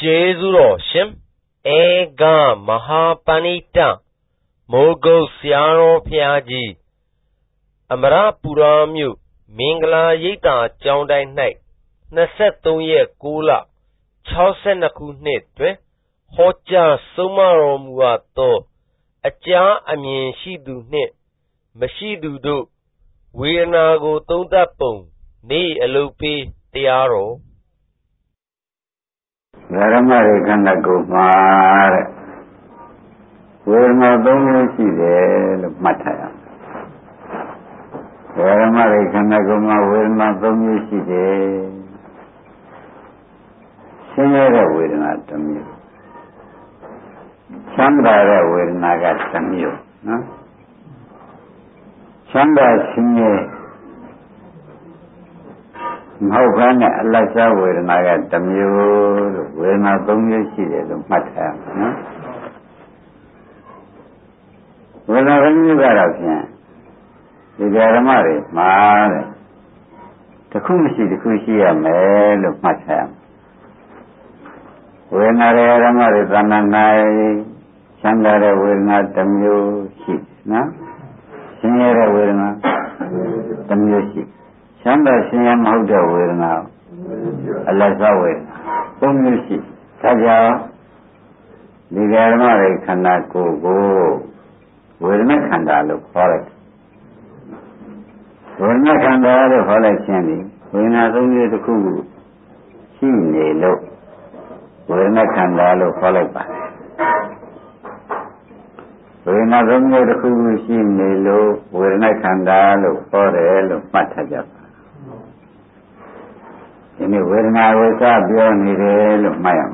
Jezuro Shim Ega Mahapanita Mogo Siaro Piaji Amara Puramyu Mingla Yita Jondai Night Nasetunye Kula Chausenaku Nitwe Hoja Sumaromuato Aja Amin Shidu Nit Mashidu Do Winago Tundapung Ni Alupi Tiaro Garamari Kandagumar Wena Domushi Mataya Garamari Kandaguma Wena Domushi Sinera Wena Tamu Chandara Wena Gatamu Chanda Sinye Mahogana Lasa Wena Tamu Wena Domushi Mataya Wena Ramugarafian The Garamari Mare The Kumishi the Kushia Mel of Mataya When I Ramari Zananai, Chandara will not Tamu sheep, no? Sinera will not Tamu sheep. Chanda Siam Hoda will now. Alaza will. Tamu sheep. Taja, the Garamari cannot go. Will not Kandalo for it. Will not Kandalo for it, Sandy. When I only the Kugu. She may look. Wena Kandalo Falaba Wena Romo the Kushi Nilo, Wena Kandalo, Forel, Matajap. In a Wena was a Bionirel, Mayam.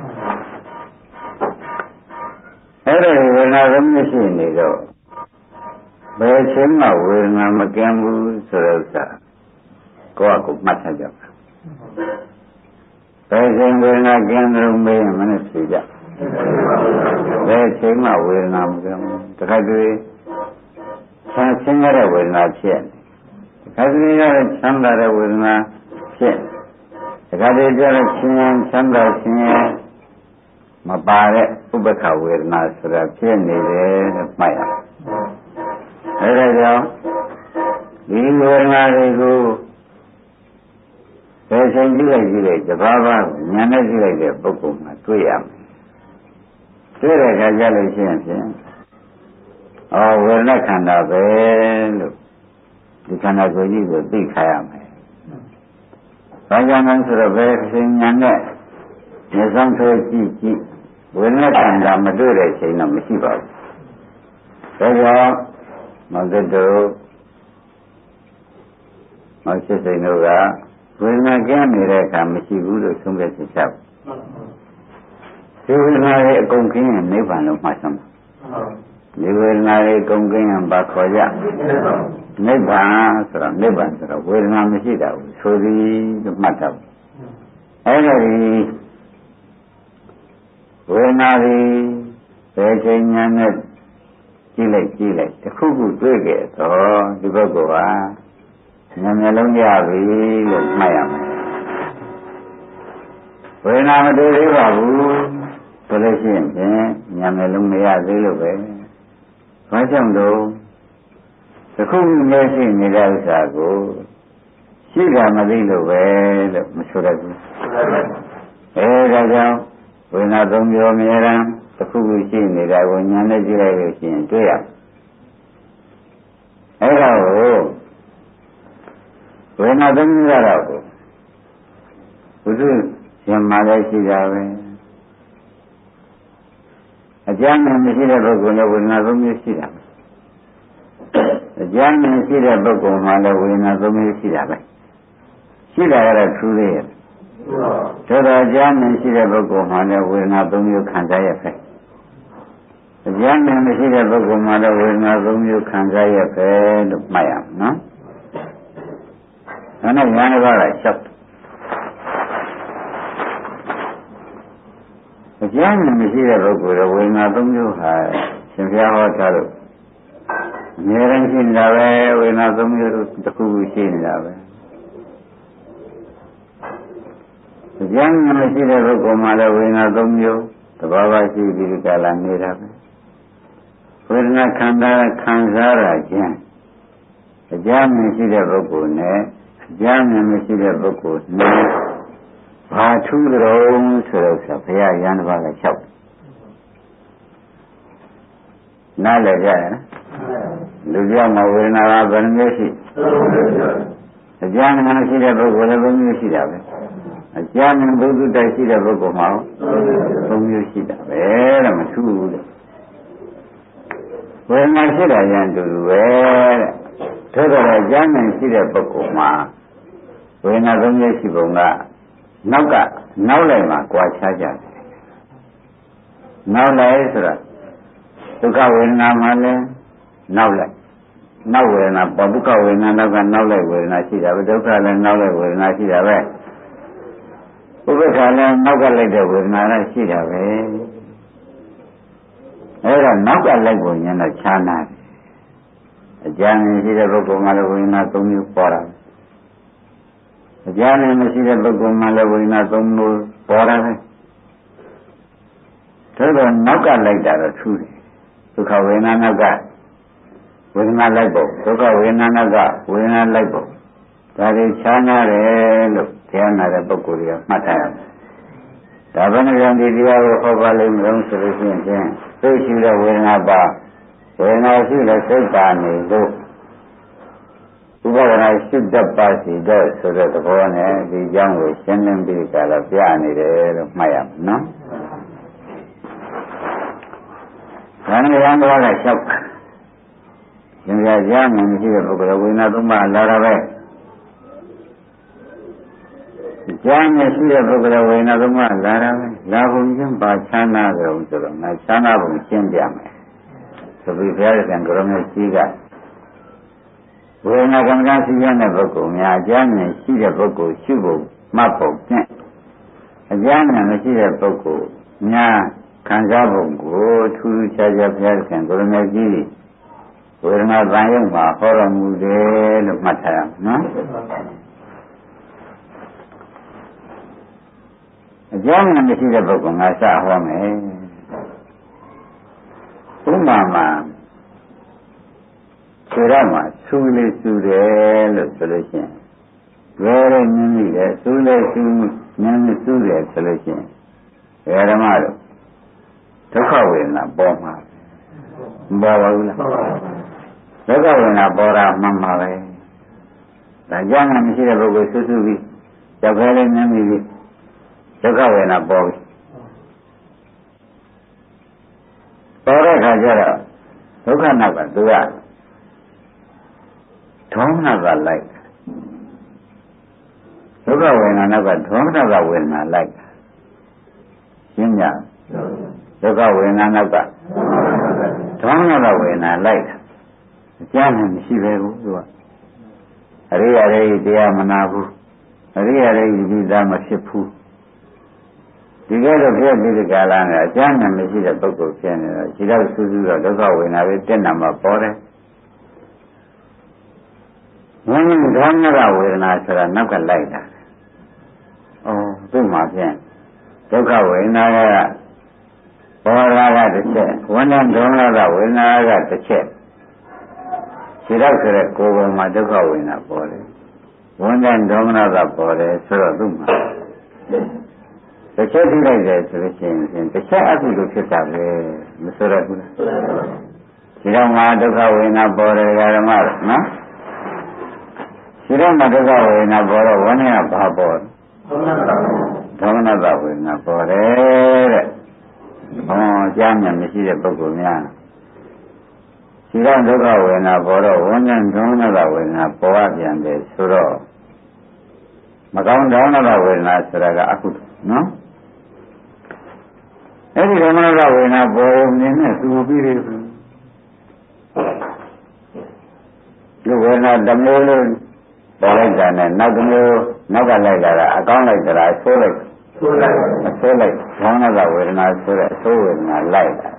Every Wena Romishi Nilo, Besima Wena Magambu Sorosa, Goak Matajap. Present will not gain the ministry. They say my will not come. The country Chansinger will not change. The country Chandra will not change. The country Chandra Singh Mabare Ubaka will not sort of change the Maya. We will not go. There's a village, the Baba, Nanazi, the Bokum, Tuyam. There are Gajalicians. Oh, we're not kind of a you cannot go use a big ham. Rajan answer a very thing and that. There's some sort of tea. We're not kind of Madura, say no Messiba. There's all Magado, my sister Nova. When I came here, I came to see you some of the shop. You will not a conking and never know my son. You will not a conking and back for ya. Never, will not see that. So the matter. Every when I reaching and Chile, the Kugu drink it or the Bogoa. Namelongavi, Mayam. When I'm a day, Babu, Polisian, Yamelumia, Zilove. Fajando, the Kugu nursing me Sago, Shiga Madilo, well, Musuragu. Raja, when I don't go Miram, the Kugu seen it, I will not generation to ya. Hello. When I don't get out, would you, your mother, she died? A German see the book when I will not see them. A German see the book when I will not see them. She died truly. So the German see the book when I will not do you can't die effect. The German see the book when I will not do you can't die effect of my arm, no? And I ran about a shop. The German see the book will not do you have some hotel. Near in the way, we not do you the Kugu in the way. ကျမ်းမရှိတဲ့ပုဂ္ဂိုလ်မှာလည်းဝေဒနာ၃မျိုးသဘာဝရှိပြီးဒီကလာနေတာပဲဝေဒနာခန္ဓာခံစားရခြင်းအကျမ်းမရှိတဲ့ပုဂ္ဂိုလ်နဲ့အကျမ်းမရှိတဲ့ပုဂ္ဂိုလ်နဲ့ဘာထူးကြုံဆိုတော့ဘုရားရဟန်းတစ်ပါးကလျှောက်နားလည်ကြရဲ့လူပြောင်းမှာဝေဒနာကဘယ်နှမျိုးရှိအကျမ်းမရှိတဲ့ပုဂ္ဂိုလ်လည်းဘယ်မျိုးရှိတာပဲအကျမ်းဘုဒ္ဓတိုက်ရှိတဲ့ပုဂ္ဂိုလ်မှာဘယ်မျိုးရှိတာပဲတဲ့မထူးဘူးတဲ့ဝေဒနာရှိတာရန်တူတူပဲတဲ့သို့တော်အကျမ်းရှိတဲ့ပုဂ္ဂိုလ်မှာဝေဒနာဘယ်မျိုးရှိပုံကနောက်လိုက်မှာကြွားချကြတယ်နောက်လိုက်ဆိုတော့ဒုက္ခဝေဒနာမှလည်းနောက်ဝေဒနာပေါ်ဒုက္ခဝေဒနာနောက်ကနောက်လိုက်ဝေဒနာရှိတာပဲဒုက္ခလည်းနောက်လိုက်ဝေဒနာရှိတာပဲဥပ္ပခါလည်းနောက်ကလိုက်တဲ့ဝေဒနာလည်းရှိတာပဲအဲ့ဒါနောက်ကလိုက်ကိုညံတော့ခြားနာတယ်အကျဉ်းရှိတဲ့ပုဂ္ဂိုလ်မှလည်းဝေဒနာ၃မျိုးပေါ်တာအကျဉ်းမရှိတဲ့ပုဂ္ဂိုလ်မှလည်းဝေဒနာ၃မျိုးပေါ်တာပဲဒါတော့နောက်ကလိုက်တာတော့ထူးတယ်ဒုက္ခဝေဒနာနောက်ကဝေဒနာလိုက်ဖို့ဒုက္ခဝေဒနာနောက်ကဝေဒနာလိုက်ဖို့ဒါတွေခြားနာတယ်လို့တရားနာတဲ့ပုဂ္ဂိုလ်တွေကမှတ်ထားရမယ်ဒါဘယ်နှကြောင့်ဒီတရားကိုဟောပါလိမ့်မလို့ဆိုလို့ရှိရင်သိရှိတဲ့ဝေဒနာပါဝေဒနာရှိတဲ့စိတ်ပါနေလို့ဥပဒနာရှိတတ်ပါစီတော့ဆိုတဲ့သဘောနဲ့ဒီအကြောင်းကိုရှင်းလင်းပြီးကြတော့ပြနေတယ်လို့မှတ်ရမယ်နော်။ဒါနဲ့ရံတော်ကလျှောက်ရှင်ပြကြားမှမရှိတဲ့ပုဂ္ဂိုလ်ဝေဒနာသုံးပါးလာတာပဲကြားမရှိတဲ့ပုဂ္ဂိုလ်ဝေဒနာသုံးပါးလာတာပဲလာပုံချင်းပါချမ်းသာတယ်ဆိုတော့ငါချမ်းသာပုံရှင်းပြမယ်ဆိုပြီးဘုရားရှင်ကိုရောမြတ်ကြီးကဝေဒနာကံကံရှိရတဲ့ပုဂ္ဂိုလ်များအကျမ်းနဲ့ရှိတဲ့ပုဂ္ဂိုလ်ရှုဖို့မှတ်ဖို့နဲ့အကျမ်းနဲ့မရှိတဲ့ပုဂ္ဂိုလ်များခံစားပုံကိုထူးထူးခြားခြားဘုရားရှင်ကိုရမေကြီးဝေဒနာတန်ရုံမှာဟောတော်မူတယ်လို့မှတ်ထားရမယ်နော်အကျမ်းနဲ့မရှိတဲ့ပုဂ္ဂိုလ်ငါစဟောမယ်ဥပမာမှာခြေရမှာဆူလေးဆူတယ်လို့ဆိုလို့ရှိရင်ရဲရဲမြင်းမိတယ်ဆူလေးဆူမြင်းမိဆူတယ်ဆိုလို့ရှိရင်ဓမ္မတို့ဒုက္ခဝေဒနာပေါ်မှာမပေါ်ပါဘူးလားဒုက္ခဝေဒနာပေါ်တာမှန်ပါပဲဒါကြောင့်မရှိတဲ့ပုဂ္ဂိုလ်ဆူဆူပြီးကြောက်ခဲလေးမြင်းမိပြီးဒုက္ခဝေဒနာပေါ်ပြီပေါ်တဲ့ခါကျတော့ဒုက္ခနောက်ကသူကဒေါမနကလိုက်ဒုက္ခဝေဒနာနောက်ကဒေါမနကဝေဒနာလိုက်ရှင်းကြဒုက္ခဝေဒနာနောက်ကဒေါမနကဝေဒနာလိုက်အကျမ်းနဲ့မရှိပဲဘူးသူကအရိယာတွေတရားမနာဘူးအရိယာတွေဒီသားမဖြစ်ဘူးဒီကဲတော့ဖြစ်ပြီးဒီကာလနဲ့အကျမ်းနဲ့မရှိတဲ့ပုဂ္ဂိုလ်ဖြစ်နေတော့ခြေတော့စူးစူးတော့ဒုက္ခဝေဒနာပဲတက်နာမှာပေါ်တယ်ဝိညာဉ်ဓမ္မရဝေဒနာဆိုတာနောက်ကလိုက်တာ။အော်သူ့မှာဖြင့်ဒုက္ခဝေဒနာကပေါ်လာကတစ်ချက်ဝိညာဉ်ဓမ္မရဝေဒနာကတစ်ချက်ခြေတော့ဆိုတဲ့ကိုယ်ပေါ်မှာဒုက္ခဝေဒနာပေါ်တယ်။ဝိညာဉ်ဓမ္မရပေါ်တယ်ဆိုတော့သူ့မှာတစ်ချက်ထိလိုက်တယ်ဆိုလို့ရှိရင်တစ်ချက်အကုသိုလ်ဖြစ်တာပဲမဆိုရဘူးလား။ခြေတော့မှာဒုက္ခဝေဒနာပေါ်တယ်ဓမ္မရနော်ဒီတော့မဒုက္ခဝေဒနာပေါ်တော့ဝိညာဉ်ကဘာပေါ်ဒေါမနတဝေဒနာပေါ်တယ်တဲ့။ဟောကြားမြတ်မရှိတဲ့ပုဂ္ဂိုလ်များဒီတော့ဒုက္ခဝေဒနာပေါ်တော့ဝိညာဉ်ဒေါမနတဝေဒနာပေါ်ရပြန်တယ်ဆိုတော့မကောင်းဒေါမနတဝေဒနာဆိုတာကအကုသိုလ်နော်။အဲ့ဒီဒေါမနတဝေဒနာပေါ်နေနဲ့သူပြီးတယ်ဒီဝေဒနာဓမ္မလို့ပေါ်လိုက်တာနဲ့နောက်ကလိုက်လာတာအကောင်းလိုက်တာဆိုးလိုက်ခေါင်းကဝေဒနာဆိုတဲ့အဆိုးဝေဒနာလိုက်တာ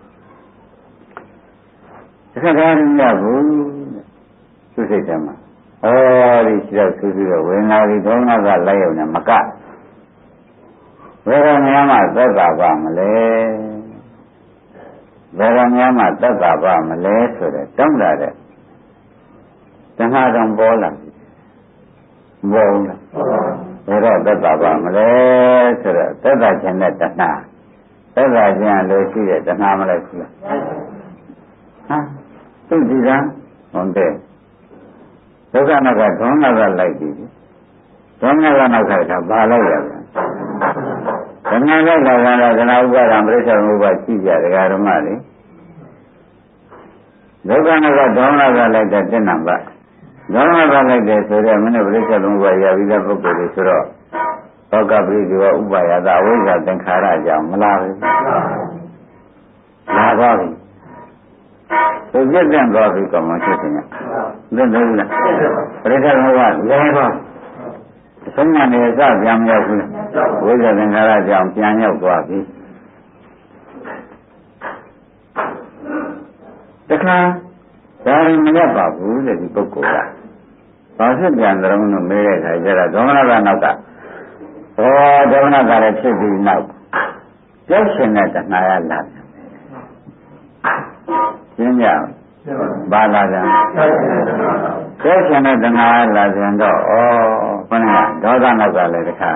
တစ်ခါတည်းမရဘူးသူစိတ်ထဲမှာဒီရှိတော့ဆူဆူတော့ဝေဒနာတွေဒုက္ခကလိုက်ရုံနဲ့မကဘယ်တော့မှသက်သာပါမလဲဘယ်တော့မှသက်သာပါမလဲဆိုတဲ့တောင်းလာတဲ့တဏှာတော်ပေါ်လာမပေါ်ဘူးလားဘယ်တော့သက်သာပါမလဲဆိုတော့သက်သာခြင်းနဲ့တဏှာသက်သာခြင်းလို့ရှိတဲ့တဏှာမလိုက်ဘူးလားသူဒီကဟုတ်တယ်ဒုက္ခနောက်ကဒုက္ခကလိုက်ပြီဒုက္ခကနောက်ကဘာလိုက်ရလဲဓမ္မလိုက်တာကတော့ကနာဥပါဒံပြိဿမှုပါရှိကြတယ်ဓမ္မလေဒုက္ခနောက်ကဒုက္ခကလိုက်တဲ့တဏ္ဍပါဒုက္ခကလိုက်တယ်ဆိုတော့မင်းတို့ပြိဿမှုပါရပြီးတဲ့ပုဂ္ဂိုလ်တွေဆိုတော့သောကပရိဒီဝဥပါယတာအဝိဇ္ဇာသင်္ခါရကြောင့်မလားဘူးလာပါပြီသူပြည့်တဲ့သွားပြီကမှဖြစ်နေတယ်သိတယ်လားပြိဿမှုကလဲတော့ဆုံးမနေစပြန်မရောက်ဘူးဝိဇ္ဇာသင်္ခါရကြောင့်ပြန်ရောက်သွားပြီတခါဒါရင်မရက်ပါဘူးတဲ့ဒီပုဂ္ဂိုလ်ကဘာဖြစ်ပြန်တယ်လို့မေးတဲ့အခါကျတော့ဒေါမနကနောက်ကဒေါမနကလည်းဖြစ်ပြီးနောက်ကြောက်ရှင်တဲ့တဏှာရလာရှင်းကြဘာလာကြကြောက်ရှင်တဲ့တဏှာရလာပြန်တော့ဘယ်နဲ့ဒေါသနောက်ကလည်းတခါ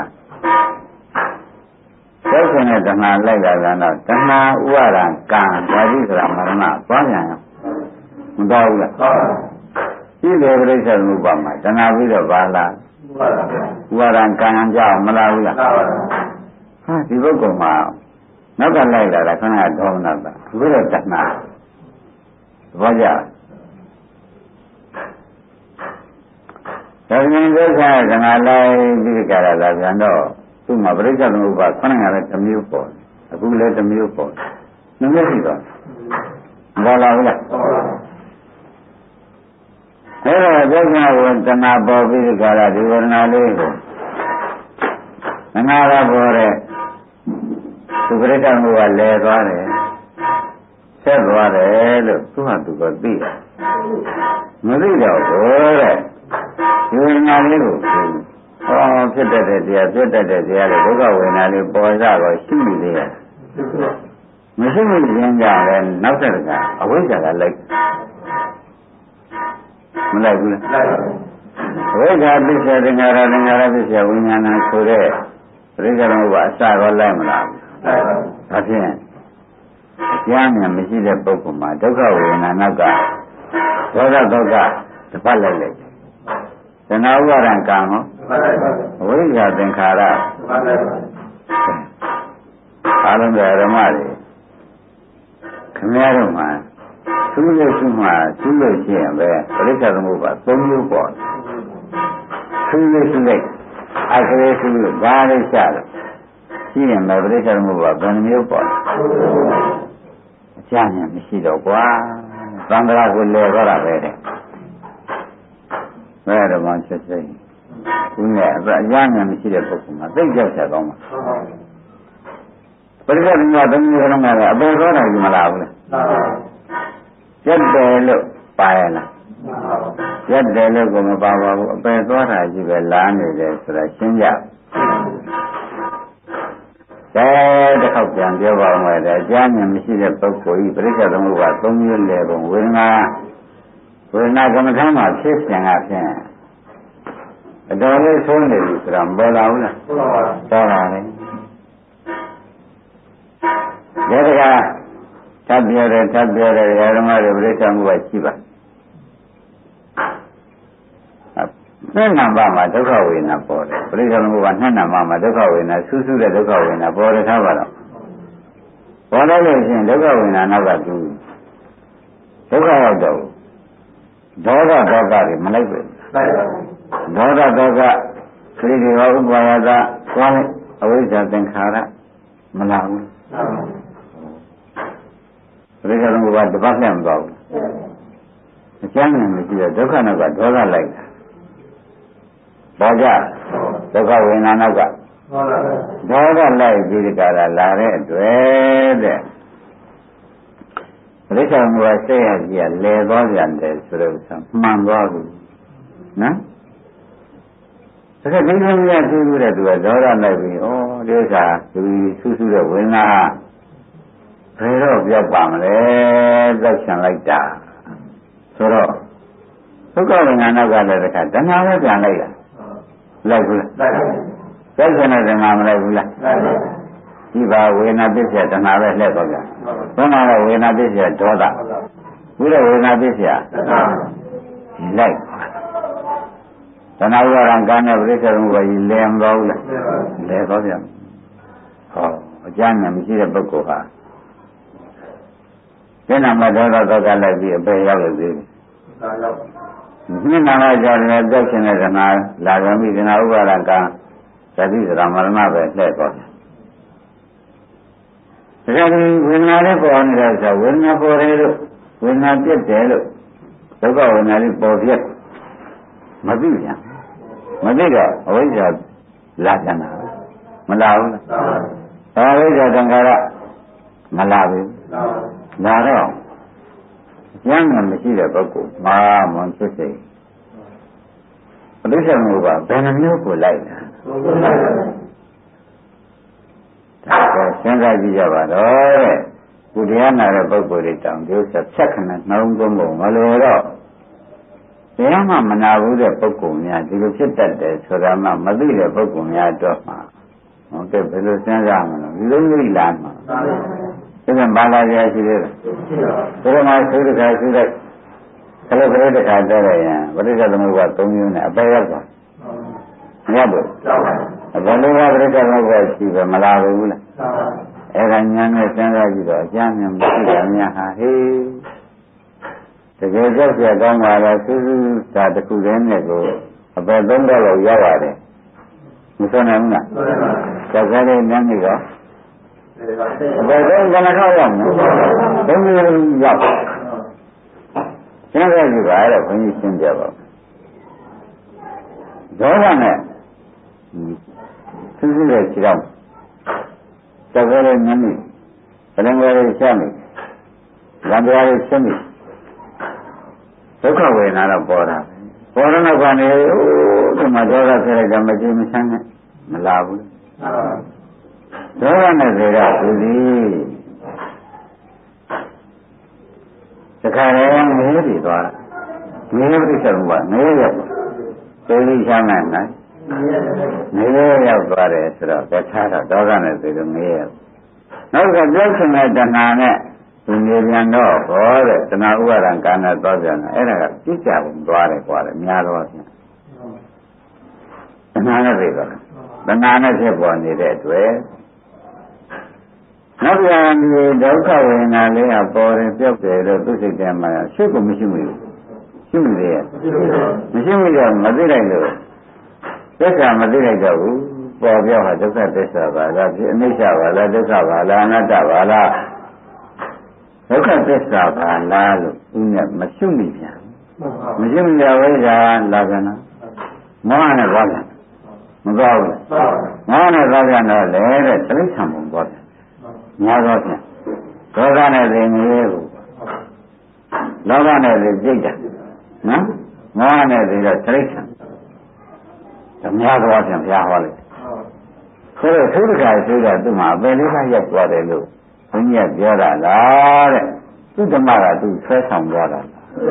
ကြောက်ရှင်တဲ့တဏှာလိုက်လာကြတော့တဏှာဥပါဒံကံဓာတိဆိုတာမရဏသွားပြန်ရောမတော်ဘူးလားရှိတယ်ပြိဿမှုပါမှာတဏှာပြီးတော့ဘာလာဥပါဒံကံကြောင့်မလာဘူးလားဒီပုဂ္ဂိုလ်မှာနောက်ကလိုက်လာတာခဏဒေါမနတာအခုတော့တဏှာဘောကြဒါပြင်ဒုက္ခကငါလိုက်ပြီးကြတာလားပြန်တော့သူ့မှာပြိဿမှုပါခဏကလည်းတစ်မျိုးပေါ်အခုလည်းတစ်မျိုးပေါ်နှမျိုးရှိတော့ဘာလာဘူးလားအဲ့တော့ဒုက္ခကိုတဏှာပေါ်ပြီးကြတာဒီဝေဒနာလေးကိုငါကပေါ်တဲ့သူပြိဿမှုကလဲသွားတယ်ဆက်သွားတယ်လို့သူ့ဟာသူကသိတယ်မသိတော့ဘူးတဲ့ဒီဝေဒနာလေးကိုဖြစ်တတ်တဲ့တရားဖြစ်တတ်တဲ့တရားလေဒုက္ခဝေဒနာလေးပေါ်ကြတော့ရှိနေသေးတယ်မရှိမခြင်းကြောင့်လည်းနောက်ဆက်ကအဝိဇ္ဇာကလိုက်မလိုက်ဘူးလားဝိဇ္ဇာပစ္စယသင်္ခါရသင်္ခါရပစ္စယဝိညာဏဆိုတဲ့ပြိဿမှုကအစတော့လိုက်မလားဒါဖြင့်ကြားဉာဏ်မရှိတဲ့ပုဂ္ဂိုလ်မှာဒုက္ခဝေဒနာနောက်ကဒေါသဒုက္ခတစ်ပတ်လိုက်လိုက်သနာဥပါဒံကံဟောဝိဇ္ဇာသင်္ခါရအားလုံးဓမ္မတွေခင်ဗျားတို့မှာသူ့လို့ရှိမှသူ့လို့ရှိရင်ပဲပြိဿသမုပ္ပါ၃မျိုးပေါ်သူ့လို့ရှိလိုက်အခရေသူ့လို့ဒါလေးရှာလို့ရှိရင်ပဲပြိဿသမုပ္ပါဘယ်နှမျိုးပေါ်အကျဉာဏ်မရှိတော့ကွာသံဃာကိုလဲတော့တာပဲတဲ့ဘယ်တော့မှချက်စိတ်ဦးနဲ့အကျဉာဏ်မရှိတဲ့ပုဂ္ဂိုလ်မှာသိကြောက်ချက်ကောင်းမှာပရိသတ်ကသုံးမျိုးလုံးကအပေါ်တော့တယ်မလားဘူးလားကျက်တယ်လို့ပါရလားကျက်တယ်လို့ကိုမပါပါဘူးအပယ်သွားတာကြီးပဲလာနေတယ်ဆိုတာရှင်းကြတစ်ခေါက်ပြန်ပြောပါဦးမယ်အကျဉာဏ်မရှိတဲ့ပုဂ္ဂိုလ်ဤပြိဿသမုပ္ပါ၃မျိုးလဲပုံဝေဒနာကမ္မထာမှာဖြစ်ပြန်တာဖြင့်အတော်လေးဆိုးနေပြီဆိုတာမပေါ်လာဘူးလားပေါ်လာတယ်ဒါကထပ်ပြောတယ်ဓမ္မတွေပြိဿမှုကရှိပါနှစ်နံပါတ်မှာဒုက္ခဝေဒနာပေါ်တယ်ပြိဿမှုကနှစ်နံပါတ်မှာဒုက္ခဝေဒနာဆူးဆူးတဲ့ဒုက္ခဝေဒနာပေါ်တယ်ထားပါတော့ပေါ်တော့လို့ရှိရင်ဒုက္ခဝေဒနာနောက်ကသူဒုက္ခရောက်တော့ဒေါသဒုက္ခတွေမလိုက်ဘူးဒေါသဒုက္ခခရီးတွေဥပါယတာသွားလိုက်အဝိဇ္ဇာသင်္ခါရမလာဘူးပြိဿမှုကတပတ်နဲ့မသွားဘူးအကျဉ်းနဲ့မရှိတဲ့ဒုက္ခနောက်ကဒေါသလိုက်တာဘောကြဒုက္ခဝေဒနာနောက်ကဒေါသလိုက်ပြီးကြတာလာတဲ့အတွက်တဲ့ပြိဿမှုကစိတ်ရကြီးကလဲသွားပြန်တယ်ဆိုတော့မှန်သွားဘူးနော်ဒါကဒီလိုမျိုးသိလို့တဲ့သူကဒေါသလိုက်ပြီးဩဒီဥစ္စာသူဆူဆူတဲ့ဝိညာဉ်ဘယ်တော့ပြောက်ပါမလဲသောက်ချင်လိုက်တာဆိုတော့ဒုက္ခဝိညာဉ်နောက်ကလည်းတခါတဏှာပဲပြန်လိုက်တာလိုက်ဘူးလားသောက်ချင်တဲ့တဏှာမလိုက်ဘူးလားဒီပါဝေဒနာပစ္စယတဏှာပဲလှည့်တော့ကြဘယ်မှာလဲဝေဒနာပစ္စယဒေါသဘုရားဝေဒနာပစ္စယလိုက်တဏှာဥပါဒံကံနဲ့ပရိစ္ဆေသမုပ္ပါဒ်ကြီးလဲမသွားဘူးလားလဲသွားပြန်ဟောအကျမ်းနဲ့မရှိတဲ့ပုဂ္ဂိုလ်ဟာဉာဏ်မှာဒေါသသောကလိုက်ပြီးအပေရောက်လို့သေးတယ်မြင်နာလာကြတယ်ကြောက်ရှင်တဲ့တဏှာလာကြပြီတဏှာဥပါဒံကံသတိစရာမရဏပဲလှည့်သွားတယ်ဒါကြရင်ဝေဒနာလေးပေါ်နေတဲ့ဆိုဝေဒနာပေါ်တယ်လို့ဝေဒနာပြတ်တယ်လို့ဒုက္ခဝေဒနာလေးပေါ်ပြတ်မသိပြန်မသိတော့အဝိဇ္ဇာလာကြတာမလာဘူးလားအဝိဇ္ဇာသံဃာရမလာဘူးလာတော့ဉာဏ်နဲ့မရှိတဲ့ပုဂ္ဂိုလ်မာမွန်ဖြစ်စေပဋိစ္စမှုကဘယ်နှမျိုးကိုလိုက်တာဒါကစဉ်းစားကြည့်ကြပါတော့တဲ့ကုတရားနာတဲ့ပုဂ္ဂိုလ်တွေတောင်ဒီဥစ္စာဖြတ်ခဏနှောင်းသွင်းဖို့မလိုတော့တရားမှမနာဘူးတဲ့ပုဂ္ဂိုလ်များဒီလိုဖြစ်တတ်တယ်ဆိုတာမှမသိတဲ့ပုဂ္ဂိုလ်များတော့မှဟုတ်ကဲ့ဘယ်လိုစဉ်းစားမလဲဒီလိုမျိုးလာမှာဒါကဘာလာကြရှိသေးလဲဘယ်မှာသုဒ္ဓခါသုဒ္ဓခလုတ်ခလုတ်တခါတက်ရရင်ပရိစ္ဆေသမုပ္ပါဒ်၃မျိုးနဲ့အပေရောက်သွားမရဘူးဘယ်လိုကပရိစ္ဆေသမုပ္ပါဒ်ရှိပဲမလာဘူးလားအဲ့ဒါညာနဲ့စဉ်းစားကြည့်တော့အကျမ်းနဲ့မရှိတာများဟာဟေးတကယ်ကြောက်ရကောင်းပါလားစူးစူးသာတစ်ခုတည်းနဲ့ကိုအပေ၃တော့လောက်ရောက်ရတယ်မဆိုနိုင်ဘူးလားကြောက်ကြတဲ့ညနေတော့အပေ၃ကနခရောက်မယ်၃မျိုးရောက်စဉ်းစားကြည့်ပါအဲ့တော့ဘုန်းကြီးရှင်းပြပါဒေါသနဲ့စူးစူးတဲ့ခြေထောက်ကြောက်ကြတဲ့ညနေပလင်ဝဲရှားနေလမ်းကြားလေးရှင်းနေဒုက္ခဝေဒနာတော့ပေါ်တာပေါ်တော့ကနေဒီမှာဒေါသဖြစ်လိုက်တာမကြည့်မချမ်းနဲ့မလာဘူးဒေါသနဲ့ဆိုတော့သူဒီတခါလေငေးပြီးသွားငေးပြိစ္ဆုတ်ကငေးရောက်သိသိချမ်းနိုင်နိုင်ငေးရောက်သွားတယ်ဆိုတော့တခြားတော့ဒေါသနဲ့ဆိုတော့ငေးရောက်နောက်ကပြောချင်တဲ့တဏှာနဲ့သူနေပြန်တော့ဟောတဲ့တဏှာဥပါဒံကာဏသွားပြန်တယ်အဲ့ဒါကပြစ်ကြပုံသွားတယ်ကွာလေများတော့ဖြင့်တဏှာနဲ့ပြေတော့တဏှာနဲ့ဖြစ်ပေါ်နေတဲ့အတွက်နောက်ပြန်ဒီဒုက္ခဝေဒနာလေးကပေါ်ရင်ပြောက်တယ်လို့သူစိတ်ထဲမှာရှိကိုမရှိဘူးရှိနေတယ်မရှိဘူးတော့မသိလိုက်လို့သစ္စာမသိလိုက်တော့ဘူးပေါ်ပြောက်ဟာဒုက္ခသစ္စာပါလားဒီအနိစ္စပါလားဒုက္ခပါလားအနတ္တပါလားဒုက္ခသစ္စာပါလားလို့ဦးနဲ့မရှိမိပြန်မရှိမိကြဝိဇ္ဇာလာကနာမောဟနဲ့သွားပြန်မသွားဘူးမောဟနဲ့သွားပြန်တော့လေတဲ့တိရစ္ဆာန်ပုံသွားပြန်များတော့ဖြင့်ဒေါသနဲ့သိငရေကိုလောဘနဲ့သိကြိတ်တာနော်မောဟနဲ့သိတော့တိရစ္ဆာန်ဓမ္မတော်ဖြင့်ဘုရားဟောလိုက်ဆိုတော့သုဒ္ဓခါဆိုတော့သူ့မှာအပယ်လေးပါးရောက်သွားတယ်လို့ဘုန်းကြီးကပြောတာလားတဲ့သူဓမ္မကသူ့ဆွဲဆောင်သွားတာ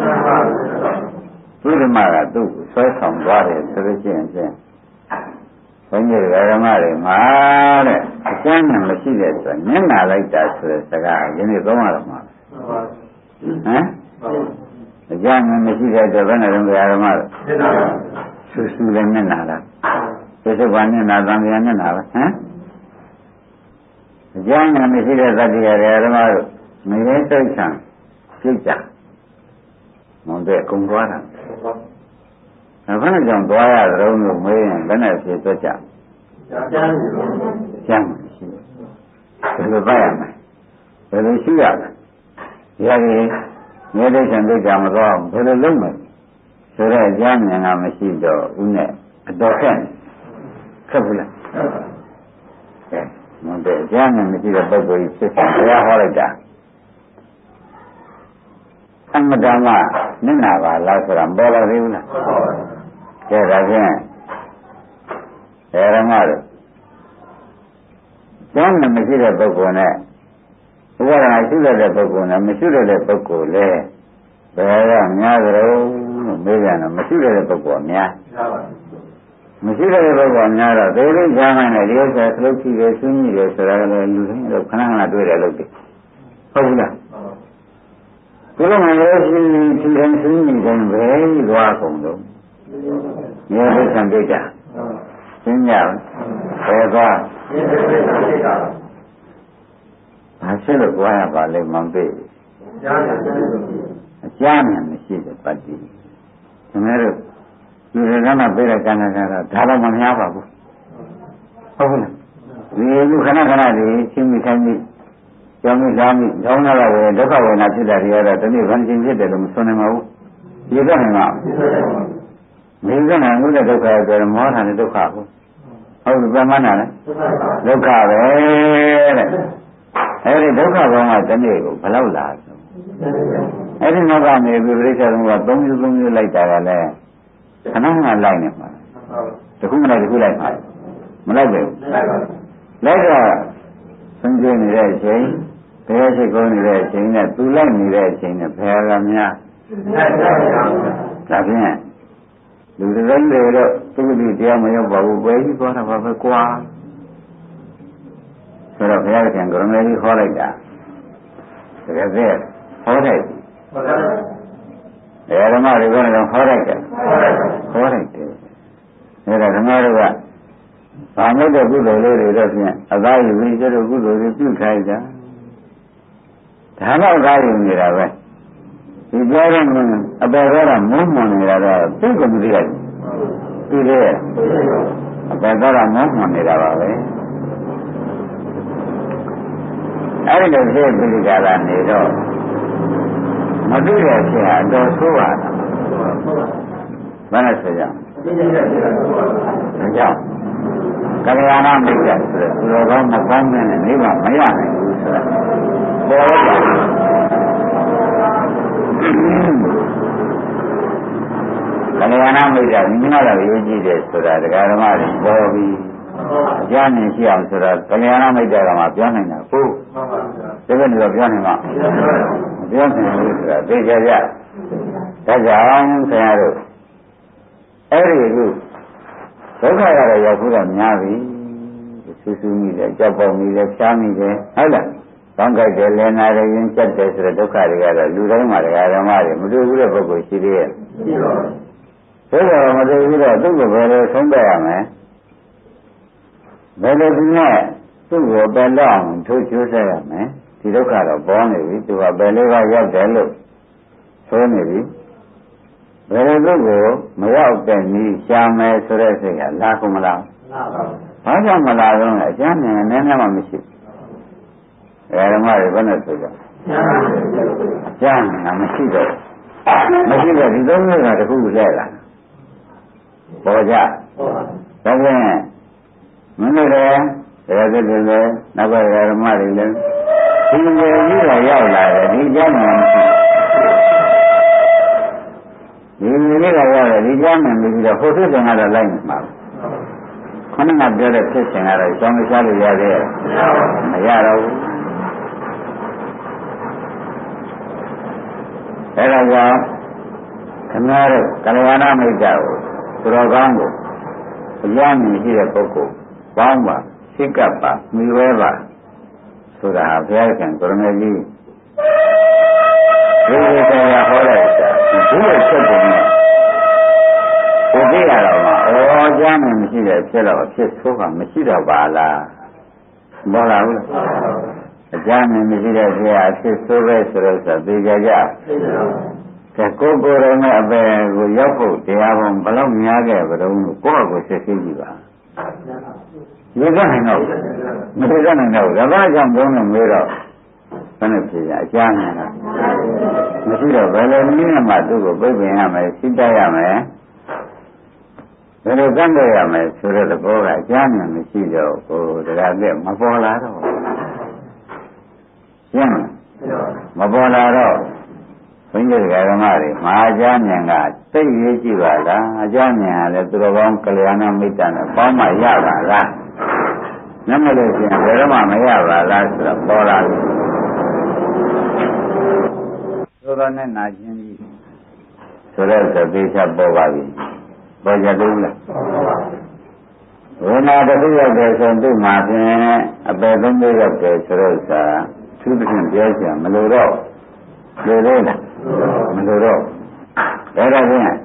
သူဓမ္မကသူ့ဆွဲဆောင်သွားတယ်ဆိုလို့ရှိရင်ဖြင့်ဘုန်းကြီးဓမ္မတွေမှာတဲ့အကျမ်းနဲ့မရှိတဲ့ဆိုမျက်နာလိုက်တာဆိုတဲ့စကားယနေ့သုံးရတော့မှာဟမ်အကျမ်းနဲ့မရှိတဲ့အတွက်ဘယ်နဲ့တော့ဓမ္မတွေဆူဆူလည်းမျက်နာလားသစ္စာဘာမျက်နာသံဃာမျက်နာပဲဟမ်အကျမ်းနဲ့မရှိတဲ့သတ္တိရဓမ္မတို့မရဲစိတ်ဆံပြိတ္တာမွန်တဲ့ကုံသွားတာဘယ်နဲ့ကြောင့်သွားရသလုံးလို့မေးရင်ဘယ်နဲ့ဖြေသွက်ကြကျမ်းမရှိဘယ်လိုပါရမလဲဘယ်လိုရှိရမလဲဒီဟာကြီးမြေတိတ်ဆံသိကြမသွားအောင်ဘယ်လိုလုပ်မလဲဆိုတော့အကျမ်းဉာဏ်ကမရှိတော့ဦးနဲ့အတော်ခက်ဘူးလားကဲမွန်တဲ့အကျမ်းဉာဏ်မရှိတဲ့ပုဂ္ဂိုလ်ကြီးဖြစ်ဘုရားဟောလိုက်တာအမတ္တမနင့်နာပါလားဆိုတာပေါ်လာသေးဘူးလားကဲဒါဖြင့်ဓမ္မတို့ကျမ်းနဲ့မရှိတဲ့ပုဂ္ဂိုလ်နဲ့ဥပါဒနာရှိတဲ့ပုဂ္ဂိုလ်နဲ့မရှိတဲ့ပုဂ္ဂိုလ်လဲဘယ်ကများကြလို့မေးကြတယ်မရှိတဲ့ပုဂ္ဂိုလ်များမရှိတဲ့ပုဂ္ဂိုလ်များတော့သေလေးကြားမှနဲ့ဒီဥစ္စာသလုတ်ကြည့်တယ်ဆွညည့်တယ်ဆိုတာကလည်းလူတိုင်းတော့ခဏခဏတွေ့တယ်လို့ဟုတ်ဘူးလားဒီလိုမှလည်းရှိဒီတိုင်းဆွညည့်တိုင်းပဲသွားကုန်တော့မြေသိဆံပြကြရှင်းကြဘယ်သွားဘာဖြစ်လို့ကြွားရပါလဲမသိဘူးအကျမ်းနဲ့မရှိတဲ့ပတ္တိခင်ဗျားတို့ဒီကနေ့ပြေးတဲ့ကံကတော့ဒါတော့မများပါဘူးဟုတ်လားဒီလူခဏခဏဒီရှင်းမိခိုင်းမိကြောင်းမိသားမိကြောင်းလာတော့ဒုက္ခဝေဒနာဖြစ်တာတွေကတော့တနည်းဗန်ကျင်ဖြစ်တယ်လို့မဆိုနိုင်ပါဘူးဒီကနေ့မှာဒီကနေ့ငုတဲ့ဒုက္ခဆိုတော့မောဟတဲ့ဒုက္ခကိုဟုတ်ပြီပြန်မနာလဲဒုက္ခပဲတဲ့အဲဒီဒုက္ခဘောကတနေ့ကိုဘယ်လောက်လာဆိုအဲဒီနောက်ကနေပြီးပြိဿက3မျိုးလိုက်တာကလည်းခဏခဏလိုက်နေမှာတခုမလိုက်တခုလိုက်ပါမလိုက်ပဲလိုက်တော့ဆင်းရဲနေတဲ့အချိန်ဘယ်ရှိကုန်နေတဲ့အချိန်နဲ့သူလိုက်နေတဲ့အချိန်နဲ့ဘယ်ကများဒါဖြင့်လူတိုင်းတွေတော့သူ့လူတရားမရောက်ပါဘူးပဲကြီးသွားတာပါပဲကွာဆိုတော့ဘုရားရှင်ကရမေကြီးခေါ်လိုက်တာတကယ်ပဲဟောတယ်ဓမ္မတွေကတော့ဟောလိုက်တယ်အဲဒါဓမ္မတွေကဘာမို့တဲ့ကုသိုလ်လေးတွေတော့ဖြင့်အသာယူပြီးကျတော့ကုသိုလ်တွေပြုခိုင်းတာဒါတော့အသာယူနေတာပဲဒီကြားရမယ်အပေကတော့မုန်းမွန်နေတာတော့သိကမသိလိုက်ဒီလေအပေကတော့မုန်းမွန်နေတာပါပဲအဲ့ဒီလိုဖြစ်ပြီးကြတာနေတော့မတွေ့တဲ့ဖြစ်ဟာတော့ဆိုးပါလားဘယ်နဲ့ဆိုကြဒါကြောင့်ကလျာဏမိတ်္တဆိုတဲ့သူတော်ကောင်းမကောင်းတဲ့နိဗ္ဗာန်မရနိုင်ဘူးဆိုတာပေါ်လာကလျာဏမိတ်္တမိမလာရေးကြည့်တယ်ဆိုတာဒကာဓမ္မတွေပေါ်ပြီးအကျဉ်းနဲ့ရှိအောင်ဆိုတာကလျာဏမိတ်္တကမှပြောနိုင်တာဟုတ်ဒီကနေ့တော့ပြောနိုင်မှာပြောနိုင်လို့ဆိုတာသိကြကြဒါကြောင့်ဆရာတို့အဲ့ဒီခုဒုက္ခရတဲ့ရောက်ဖို့ကများပြီဆူဆူမိတယ်ကြောက်ပေါက်မိတယ်ဖြားမိတယ်ဟုတ်လားကောင်းကြိုက်တယ်လည်နာတယ်ရင်ကျက်တယ်ဆိုတဲ့ဒုက္ခတွေကတော့လူတိုင်းမှာတရားဓမ္မတွေမတွေ့ဘူးတဲ့ပုဂ္ဂိုလ်ရှိသေးရဲ့ရှိပါဘူးဒါကြောင့်မတွေ့ဘူးတော့သူ့ကိုဘယ်လိုဆုံးဖြတ်ရမလဲဘယ်လိုဒီနဲ့သူ့ကိုပယ်တော့ထိုးကျိုးဆက်ရမယ်ဒီဒုက္ခတော့ပေါ်နေပြီသူကဘယ်လေးပါးရောက်တယ်လို့ဆိုနေပြီဘယ်လိုသူ့ကိုမရောက်တဲ့နည်းရှာမယ်ဆိုတဲ့စိတ်ကလာကုန်မလားလာပါဘူးဘာကြောင့်မလာတော့လဲအကျမ်းနဲ့နည်းနည်းမှမရှိဘူးဓမ္မတွေဘယ်နဲ့ဆိုကြအကျမ်းကမရှိတော့ဒီသုံးမျိုးကတခုလဲလာပေါ်ကြဒါဖြင့်မင်းတို့လည်းတရားသစ်တွေလည်းနောက်ကဓမ္မတွေလည်းဒီလိုကြီးကရောက်လာတယ်ဒီကျမ်းမှာဒီလိုကြီးကရောက်တယ်ဒီကျမ်းမှာပြီးတော့ဟိုဖြစ်တယ်ကတော့လိုက်နေမှာခဏကပြောတဲ့ဖြစ်စဉ်ကတော့ကျောင်းမချလို့ရသေးရဲ့မရတော့ဘူးအဲဒါကြောင့်ခင်ဗျားတို့ကလျာဏမိတ်္တကိုသူတော်ကောင်းကိုအရမ်းမြင်ရှိတဲ့ပုဂ္ဂိုလ်ပေါင်းပါစိတ်ကပ်ပါမိဝဲပါဆိုတာဘုရားရှင်ကိုရမေကြီးဒီလိုတရားဟောလိုက်တာဒီလိုချက်ပုံနဲ့ဘုရားတော်မှာဩကျမ်းနဲ့မရှိတဲ့ဖြစ်တော့ဖြစ်ဆိုးကမရှိတော့ပါလားဘောလားဘူးအကျမ်းနဲ့မရှိတဲ့ဖြစ်အဖြစ်ဆိုးပဲဆိုတော့သိကြကြကဲကိုယ်ကိုယ်တော်နဲ့အပေကိုရောက်ဖို့တရားပုံဘယ်လောက်များခဲ့ကြတော့ကိုယ့်အကိုစစ်စစ်ကြည့်ပါရေကနိုင်တော့မရေကနိုင်တော့ဒါဘာကြောင့်ဘုန်းတော်မေးတော့ဘယ်နဲ့ဖြစ်ကြအကျမ်းနဲ့မရှိတော့ဘယ်လိုနည်းနဲ့မှသူ့ကိုပြိပင်ရမယ်စိတ်တရမယ်ဘယ်လိုကန့်ရရမယ်ဆိုတဲ့သဘောကအကျမ်းနဲ့မရှိတော့ဟိုတရားပြမပေါ်လာတော့ရှင်းမပေါ်လာတော့ဘုန်းကြီးဓမ္မတွေမဟာကျမ်းဉာဏ်ကသိရေးကြည့်ပါလားအကျမ်းဉာဏ်ကလည်းသူတော်ကောင်းကလျာဏမိတ်တနဲ့ပေါင်းမှရပါလားနမလို့ရှိရင်ဘယ်တော့မှမရပါလားဆိုတော့ပေါ်လာပြီသို့တော်နဲ့နာချင်းကြီးဆိုတော့သတိချပေါ်ပါပြီပေါ်ကြသေးလားဝိညာဉ်တစ်ခုရောက်တယ်ဆိုသူ့မှာဖြင့်အပယ်သုံးမျိုးရောက်တယ်ဆိုတော့သာသူတစ်ခုပြောချင်မလို့တော့လူသေးလားမလို့တော့ဒါတော့ဖြင့်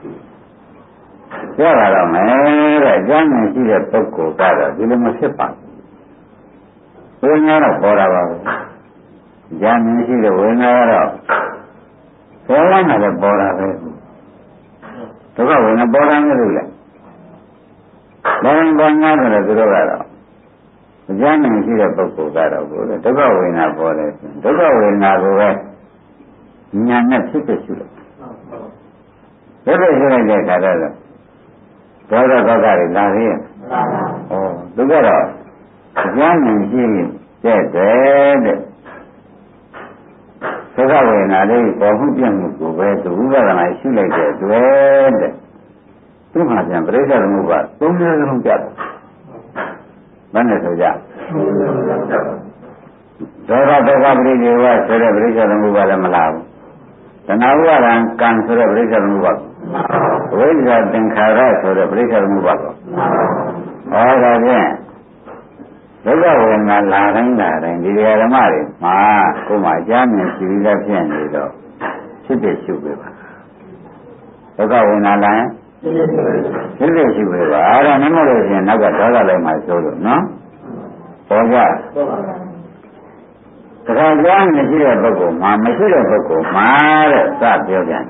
ပြောလာတော့မယ်တဲ့အကျမ်းဉာဏ်ရှိတဲ့ပုဂ္ဂိုလ်ကတော့ဒီလိုမဖြစ်ပါဘူးဝိညာဉ်တော့ပေါ်လာပါဘူးအကျမ်းဉာဏ်ရှိတဲ့ဝိညာဉ်ကတော့ပေါ်လာမှလည်းပေါ်လာပဲဒုက္ခဝိညာဉ်ပေါ်လာမလို့လေဘာလို့ပေါ်ညာတယ်သူတို့ကတော့အကျမ်းဉာဏ်ရှိတဲ့ပုဂ္ဂိုလ်ကတော့ကိုယ်ဒုက္ခဝိညာဉ်ပေါ်တယ်ဆိုဒုက္ခဝိညာဉ်ကိုပဲဉာဏ်နဲ့ဖြစ်ဖြစ်ရှုလိုက်ဖြစ်ဖြစ်ရှုလိုက်တဲ့အခါတော့ဒေါသဒုက္ခတွေလာသေးရဲ့သူကတော့အကျမ်းဉာဏ်ရှိတဲ့တဲ့ဒုက္ခဝေဒနာလေးပေါ်မှုပြတ်မှုကိုပဲသူဥပဒနာရှုလိုက်တဲ့အတွက်တဲ့သူ့မှာပြန်ပြိဿသမုပ္ပါသုံးမျိုးလုံးပြတ်ဘယ်နဲ့ဆိုကြဒေါသဒုက္ခပရိဒေဝဆိုတဲ့ပြိဿသမုပ္ပါလည်းမလာဘူးတဏှာဥပါဒံကံဆိုတဲ့ပြိဿသမုပ္ပါဝိဇ္ဇာသင်္ခါရဆိုတဲ့ပြိဿသမုပ္ပါကိုဟောဒါဖြင့်ဒုက္ခဝေဒနာလာတိုင်းဒီဓမ္မတွေမှာကိုယ်မှာအကျမ်းမြင်ရှိပြီးသားဖြစ်နေတော့ဖြစ်ဖြစ်ရှုပေးပါဒုက္ခဝေဒနာလာရင်ဖြစ်ဖြစ်ရှုပေးပါအဲ့ဒါနည်းမလို့ရှင်နောက်ကဒေါသလိုက်မှဆိုလို့နော်ပေါ်ကြတခါကြားမရှိတဲ့ပုဂ္ဂိုလ်မှာမရှိတဲ့ပုဂ္ဂိုလ်မှာတဲ့စပြောပြန်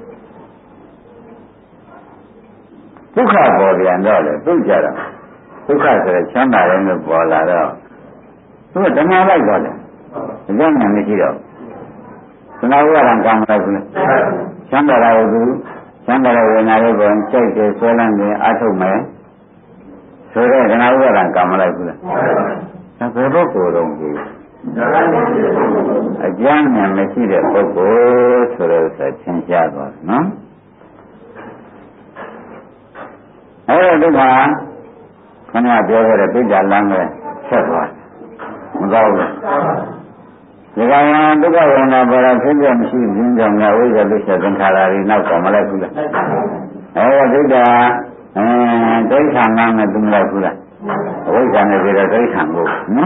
ဒုက္ခပေါ်ပြန်တော့လေသူ့ကြတော့ဒုက္ခဆိုတဲ့ချမ်းသာတယ်လို့ပေါ်လာတော့သူကဓမ္မလိုက်တော့တယ်အကျဉ်းဉာဏ်မရှိတော့သနာဝရံကံမလိုက်ဘူးလေချမ်းသာတာကိုသူချမ်းသာတဲ့ဝိညာဉ်လေးကိုကြိုက်တယ်ဆွဲလန်းတယ်အထုတ်မယ်ဆိုတော့သနာဝရံကံမလိုက်ဘူးလေဒါဘယ်ပုဂ္ဂိုလ်တော့ဒီအကျဉ်းဉာဏ်မရှိတဲ့ပုဂ္ဂိုလ်ဆိုတော့ဆက်သင်ကြားသွားတယ်နော်အဲ့တော့ဒီမှာခဏပြောခဲ့တဲ့ပိဋကလမ်းပဲဆက်သွားမကောင်းဘူးဒီကံဒုက္ခဝေဒနာပေါ်တာဖြစ်ပြမရှိခြင်းကြောင့်လည်းဝိဇ္ဇာလိစ္ဆသင်္ခါရတွေနောက်တော့မလိုက်ဘူးလားပိဋကဒိဋ္ဌာန်ကနဲ့သူမလိုက်ဘူးလားအဝိဇ္ဇာနဲ့ပြီးတော့ဒိဋ္ဌာန်ကိုနော်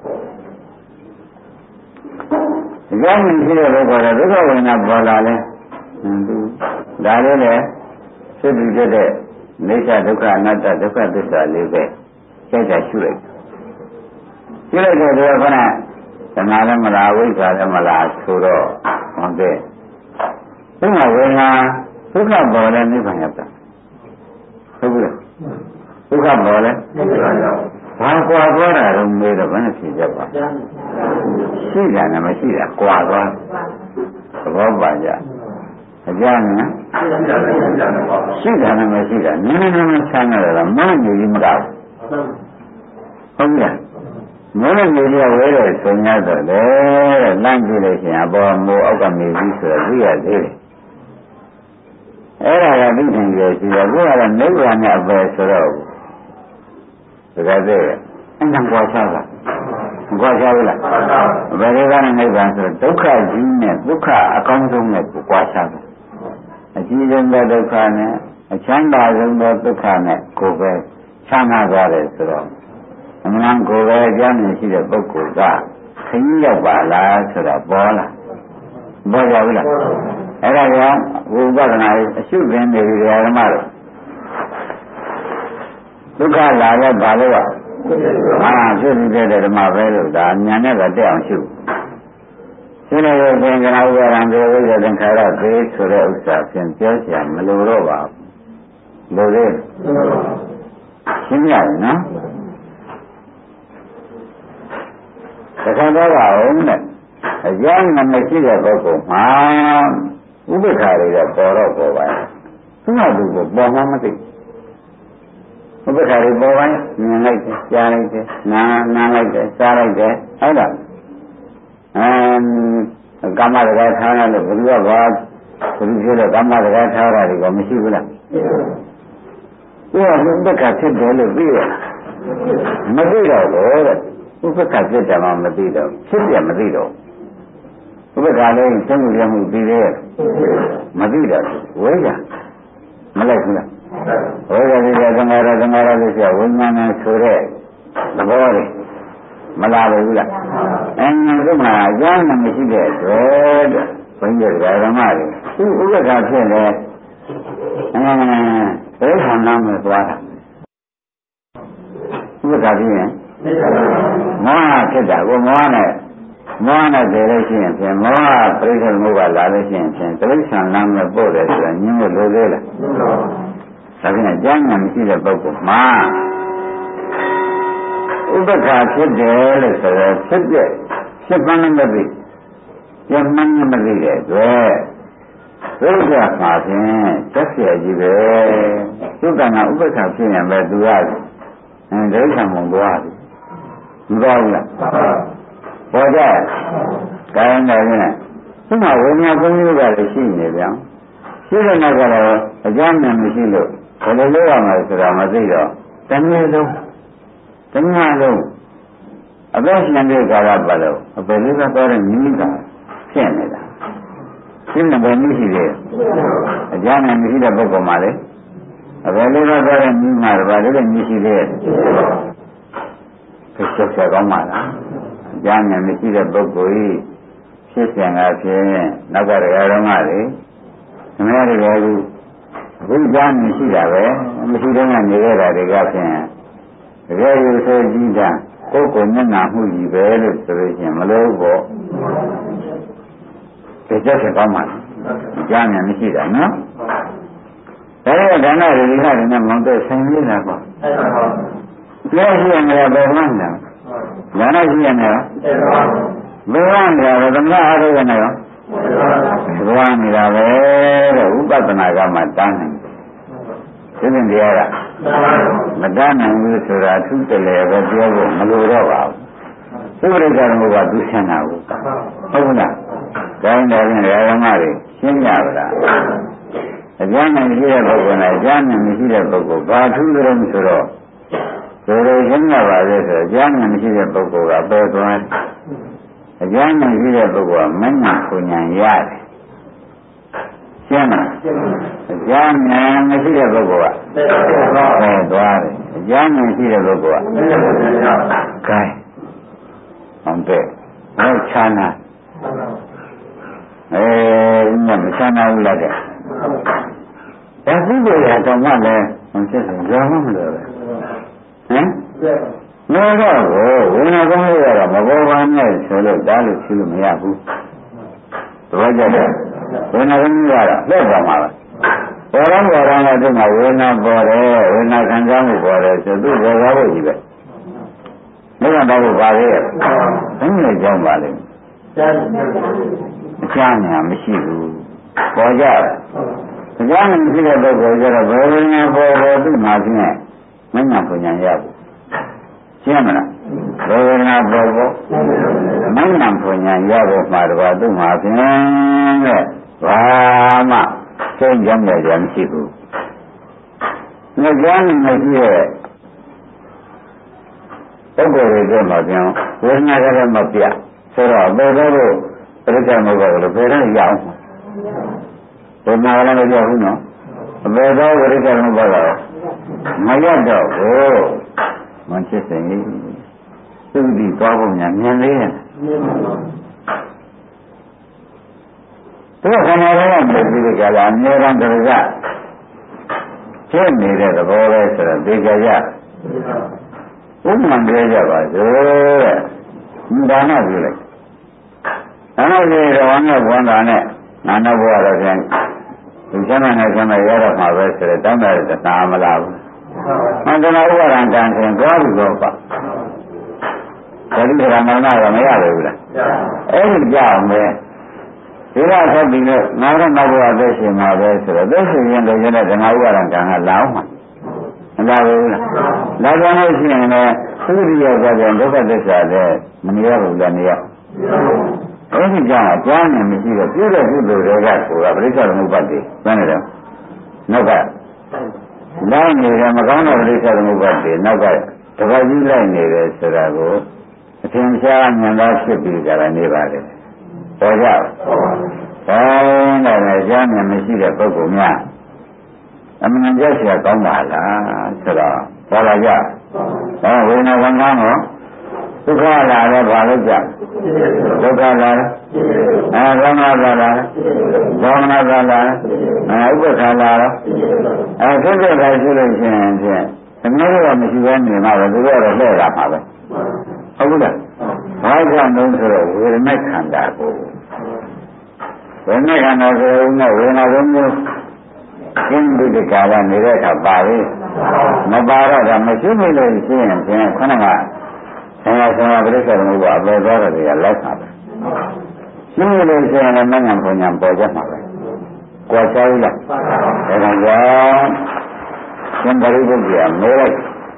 ဒီကံရှိတဲ့ဘောကဒုက္ခဝေဒနာပေါ်လာလဲသူဒါလေးလေဖြစ်ပြီးတဲ့နိစ္စဒုက္ခအနတ္တဒုက္ခသစ္စာလေးပဲကြိုက်တာရှုလိုက်တဲ့တော့ခဏသနာလည်းမလားဝိဇ္ဇာလည်းမလားဆိုတော့ဟုတ်ကဲ့ဒီမှာဝေဒနာဒုက္ခပေါ်လဲနိဗ္ဗာန်ရောက်တာဟုတ်ပြီလားဒုက္ခပေါ်လဲဘာကွာသွားတာတော့မေးတော့ဘယ်နဲ့ဖြေကြပါရှိတာနဲ့မရှိတာကွာသွားသဘောပါကြအကြမ်းနဲ့ရှိတာနဲ့မရှိတာနည်းနည်းဆန်းရတယ်မဟုတ်နေကြီးမကောက်ဟုတ်လားမဟုတ်နေကြီးဝဲတယ်ဆို냐တော့လေလမ်းကြည့်လို့ရှိရင်အပေါ်မိုးအောက်ကမြေကြီးဆိုတော့သိရသေးတယ်အဲ့ဒါကသိနေရရှိတယ်ကိုယ်ကတော့နိဗ္ဗာန်နဲ့အပယ်ဆိုတော့ဒါကြတဲ့အဲ့ဒါကွာခြားတာကွာခြားဘူးလားဘယ်လိုကနိဗ္ဗာန်ဆိုတော့ဒုက္ခကြီးနဲ့ဒုက္ခအကောင်းဆုံးနဲ့ကွာခြားတယ်အကြီးဆုံးသောဒုက္ခနဲ့အချမ်းသာဆုံးသောဒုက္ခနဲ့ကိုယ်ပဲချမ်းသာကြတယ်ဆိုတော့အမှန်ကိုယ်ပဲအကျမ်းမြင်ရှိတဲ့ပုဂ္ဂိုလ်ကခင်းရောက်ပါလားဆိုတော့ပေါ်လာပေါ်ရဘူးလားအဲ့ဒါကြောင့်ဝိပဿနာအရှုပင်နေပြီဓမ္မတို့ဒုက္ခလာတော့ဘာလို့ဖြစ်ပြီးတဲ့ဓမ္မပဲလို့ဒါညာနဲ့ပဲတက်အောင်ရှုရှင်းလို့သင်္ကနာဥပါဒံဒေဝိဇ္ဇသင်္ခါရဘေးဆိုတဲ့ဥစ္စာဖြင့်ပြောเสียမလိုတော့ပါဘူးလိုသေးရှင်းရတယ်နော်တခါတော့အောင်တဲ့အကျဉ်းမရှိတဲ့ပုဂ္ဂိုလ်မှာဥပ္ပခါတွေကပေါ်တော့ပေါ်ပါရဲ့သူ့ဟာသူကိုပေါ်မှမသိဥပ္ပခါတွေပေါ်ပိုင်းမြင်လိုက်တယ်ကြားလိုက်တယ်နားလိုက်တယ်စားလိုက်တယ်ဟုတ်လားကာမတကားထားရလို့ဘယ်လိုကဘာဘယ်လိုဖြစ်လို့ကာမတကားထားရတယ်ကောမရှိဘူးလားကိုယ်ကဥပ္ပခါဖြစ်တယ်လို့သိရမသိတော့ဘူးတဲ့ဥပ္ပခါဖြစ်တယ်မှမသိတော့ဖြစ်တယ်မသိတော့ဥပ္ပခါလေးသင်္မှုရမှုပြီးသေးရဲ့မသိတော့ဝိဇ္ဇာမလိုက်ဘူးလားဝိဇ္ဇာဒီကသံဃာရလို့ဆိုဝိညာဏဆိုတဲ့သဘောလေးမလာဘူးလားဒီမှာအကျမ်းမရှိတဲ့အတွက်ဘုန်းကြီးဓမ္မတွေသူဥပ္ပခါဖြစ်တယ်ဘယ်ဆန္ဒမဲ့သွားတာဥပ္ပခါဖြစ်ရင်မောဟဖြစ်တာကိုမောဟနဲ့တည်လို့ရှိရင်ဖြင့်မောဟပြိဿမှုကလာလို့ရှိရင်ဖြင့်တိရစ္ဆာန်နာမဲ့ပို့တယ်ဆိုတာညင်းလို့လိုသေးလားဒါဖြင့်အကျမ်းမရှိတဲ့ပုဂ္ဂိုလ်မှာဥပ္ပခါဖြစ်တယ်လို့ဆိုတော့ဖြစ်မှန်းမသိပြမှန်းမသိတဲ့အတွက်ဒုက္ခမှာဖြင့်တက်เสียကြီးပဲသုတ္တနာဥပ္ပခါဖြစ်ရင်ပဲသူကဒိဋ္ဌံမုံသွားတယ်မသွားဘူးလားပေါ်ကြကိုင်းတယ်နဲ့သူကဝိညာဉ်ကုန်းကြီးကလည်းရှိနေပြန်ရှိတဲ့နောက်ကတော့အကျမ်းနဲ့မရှိလို့ဘယ်လိုလုပ်ရမလဲဆိုတာမသိတော့တနည်းလုံးအသက်ရှင်တဲ့ကာလပတ်လို့အပေလေးကတော့တဲ့မိမိကဖြစ်နေတာရှင်းတယ်ဘယ်နည်းရှိသေးအကျမ်းနဲ့မရှိတဲ့ပုဂ္ဂိုလ်မှလေအပေလေးကတော့တဲ့မိမိကဘာလို့လဲမရှိသေးဖြစ်ချက်ကောင်းပါလားအကျမ်းနဲ့မရှိတဲ့ပုဂ္ဂိုလ်ကြီးဖြစ်စဉ်ကဖြင့်နောက်ကတရားတော်ကလေခမရတွေကအခုကျမ်းမရှိတာပဲမရှိတော့ကနေခဲ့တာတွေကဖြင့်တကယ်ယူဆိုကြည့်တာကိုယ်ကိုမျက်နှာမှုကြီးပဲလို့ဆိုလို့ရှိရင်မလို့ပေါ့ဒီချက်ချက်ကောင်းပါလားကြားမြန်မရှိတာနော်ဒါရကဏ္ဍတွေဒီကနေ့မောင်တဲ့ဆိုင်နေတာပေါ့ပြောရှိရင်လည်းဘယ်မှန်းလဲဉာဏ်ရှိရင်လည်းဘယ်မှန်းလဲသမဏအားထုတ်နေရောဘဝနေတာပဲတဲ့ဥပဒနာကမှတန်းနေသိတဲ့တရားကမတတ်နိုင်ဘူးဆိုတာသူ့တလေပဲပြောဖို့မလိုတော့ပါဘူးဥပရိက္ခမုကသူရှင်းတာဘူးဟုတ်လားဒါနဲ့လည်းဓမ္မတွေရှင်းကြပါလားအကျမ်းနဲ့ရှိတဲ့ပုဂ္ဂိုလ်နဲ့အကျမ်းနဲ့မရှိတဲ့ပုဂ္ဂိုလ်ဘာထူးကြုံဆိုတော့ဆိုလိုရှင်းကြပါလေဆိုအကျမ်းနဲ့မရှိတဲ့ပုဂ္ဂိုလ်ကပယ်သွားအကျမ်းနဲ့ရှိတဲ့ပုဂ္ဂိုလ်ကမဉ္ဇဉ်ပူဉ္ဇဉ်ရတယ်ရှင်းလားအကျမ်းနဲ့မရှိတဲ့ပုဂ္ဂိုလ်ကပယ်သွားတယ်အကျမ်းနဲ့ရှိတဲ့ပုဂ္ဂိုလ်ကကဲဟုတ်တယ်ဘယ်ချမ်းသာမချမ်းသာဘူးလားတဲ့ဒါသိကြရတော့မှလည်းမဖြစ်ဘူးကြောင်းမလို့ပဲဟမ်နော်တော့ဝိညာဉ်ကောင်းလို့ရတော့မဘောပါနဲ့ဆိုလို့ဒါလို့ရှိလို့မရဘူးသဘောကျတယ်ဝိညာဉ်ကောင်းရတော့လက်ပေါ်မှာပဲပေါ်တော့လည်းဒီမှာဝိညာဉ်ပေါ်တယ်ဝိညာဉ်ခံစားမှုပေါ်တယ်ဆိုသူ့ဘောသွားဖို့ကြီးပဲမင်းကတော့ပါလေဘယ်နဲ့ကြောင်းပါလိမ့်အကျမ်းညာမရှိဘူးပေါ်ကြတယ်အကျမ်းညာမရှိတဲ့ပုဂ္ဂိုလ်ကျတော့ဘယ်ဝိညာဉ်ပေါ်သူ့မှာဖြင့်မဉ္ဇဉ်ပူဉ္ဇဉ်ရဘူးရှင်းမလားဘယ်ဝိညာဉ်ပေါ်မဉ္ဇဉ်ပူဉ္ဇဉ်ရဖို့မှာတော့သူ့မှာဖြင့်တဲ့ဘာမှစိတ်ကြောင့်ရကြမရှိဘူးငါကြားနေမရှိတဲ့ပုဂ္ဂိုလ်တွေကမှပြန်ဝိညာဉ်ကလည်းမပြဆိုတော့ဘယ်တော့လို့ပြိဿမဟုတ်ဘူးလို့ဘယ်တော့ရအောင်ဘုရားလည်းမပြောဘူးနော်ဘယ်တော့ပြိဿမဟုတ်တော့မရတော့ဘူးမချစ်စင်သူဒီသွားဖို့များမြင်သေးတယ်သူကခန္ဓာရဲ့ပြည်ပြီးကြလားအများရန်တရကဖြစ်နေတဲ့သဘောပဲဆိုတော့သိကြရဥပမာပြောကြပါစို့တဲ့ဒါနပြုလိုက်ဒါနပြုတော့နဲ့ဘဝတာနဲ့နာနဘဝတော့ပြန်ဒီကျမ်းနဲ့ကျမ်းနဲ့ရတော့မှာပဲဆိုတော့တောင်းတဲ့တာမလားဘူးအန္တရာဥပါဒံကံရှင်သွားပြီးတော့ပါဒါတိကရမဏကမရဘူးလားအဲ့ဒီကြောင့်ပဲဒီကဆက်ပြီးတော့ငါတို့နောက်ဘဝသက်ရှင်မှာပဲဆိုတော့သက်ရှင်ရင်တော့ရတဲ့ဓမ္မဥပါဒံကံကလာအောင်မှာမလာဘူးလားလာကြလို့ရှိရင်လည်းသုတိယောကြတဲ့ဒုက္ခသစ္စာတဲ့မနေရဘူးလားနေရအဲဒီကြောင့်အကြောင်းနဲ့မရှိတော့ပြုတဲ့ကုသိုလ်တွေကကိုယ်ကပြိဿသမုပ္ပါဒ်တွေဘယ်နဲ့တော့နောက်ကလိုက်နေတယ်မကောင်းတဲ့ပြိဿသမုပ္ပါဒ်တွေနောက်ကတပတ်ကြီးလိုက်နေတယ်ဆိုတာကိုအထင်ရှားဉာဏ်သားဖြစ်ပြီးကြတာနေပါလေပေါ်ကြတိုင်းတဲ့အကြောင်းနဲ့မရှိတဲ့ပုဂ္ဂိုလ်များအမှန်ကြောက်เสียကောင်းပါလားဆိုတော့ပေါ်လာကြဝေဒနာကောင်းကောင်းကိုဒုက္ခလာတယ်ဘာလို့ကြဒုက္ခလာတယ်ကောင်းလာလားကောင်းလာလားဥပ္ပခါလာတော့ဖြစ်ဖြစ်တာရှိလို့ရှိရင်ဖြင့်သမီးတို့ကမရှိဘဲနေမှာပဲသူတို့ကတော့လှည့်လာမှာပဲဟုတ်ဘူးလားဘာကြောင့်လဲဆိုတော့ဝေဒနာခန္ဓာကိုဝေဒနာခန္ဓာဆိုရင်ဝေဒနာလုံးမျိုးရှင်းပြီးဒီကာလနေတဲ့အခါပါပြီမပါတော့ဒါမရှိမိလို့ရှိရင်ဖြင့်ခဏကဆရာဆရာပြိဿသမုပ္ပါအပေါ်သွားတယ်ကလိုက်ပါပဲရှင်းလို့ရှိရင်လည်းမဉ္ဇဉ်ပုံညာပေါ်ကြမှာပဲကြွားချရရဒါကြောင့်ရှင်ပရိပုတ္တရာမေးလိုက်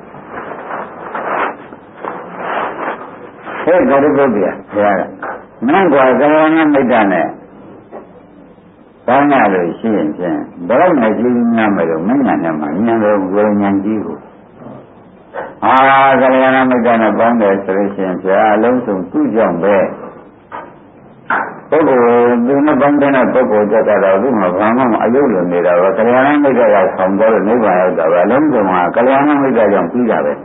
ဟဲ့ပရိပုတ္တရာဘုရားကမင်းကွာကလျာဏမိတ်တနဲ့ကောင်းရလို့ရှိရင်ဖြင့်ဘယ်တော့မှကြည့်များမလို့မဉ္ဇဉ်နဲ့မှဉာဏ်တော်ဝေဉာဏ်ကြီးကိုကလျာဏမိတ်တနဲ့ပေါင်းတယ်ဆိုလို့ရှိရင်ဘုရားအလုံးစုံသူ့ကြောင့်ပဲပုဂ္ဂိုလ်သူနဲ့ပေါင်းတဲ့ပုဂ္ဂိုလ်တက်တော့သူ့မှာဘာမှအယုတ်လို့နေတာပဲကလျာဏမိတ်တကဆောင်တော့နိဗ္ဗာန်ရောက်တာပဲအလုံးစုံကကလျာဏမိတ်တကြောင့်ပြီးတာပဲ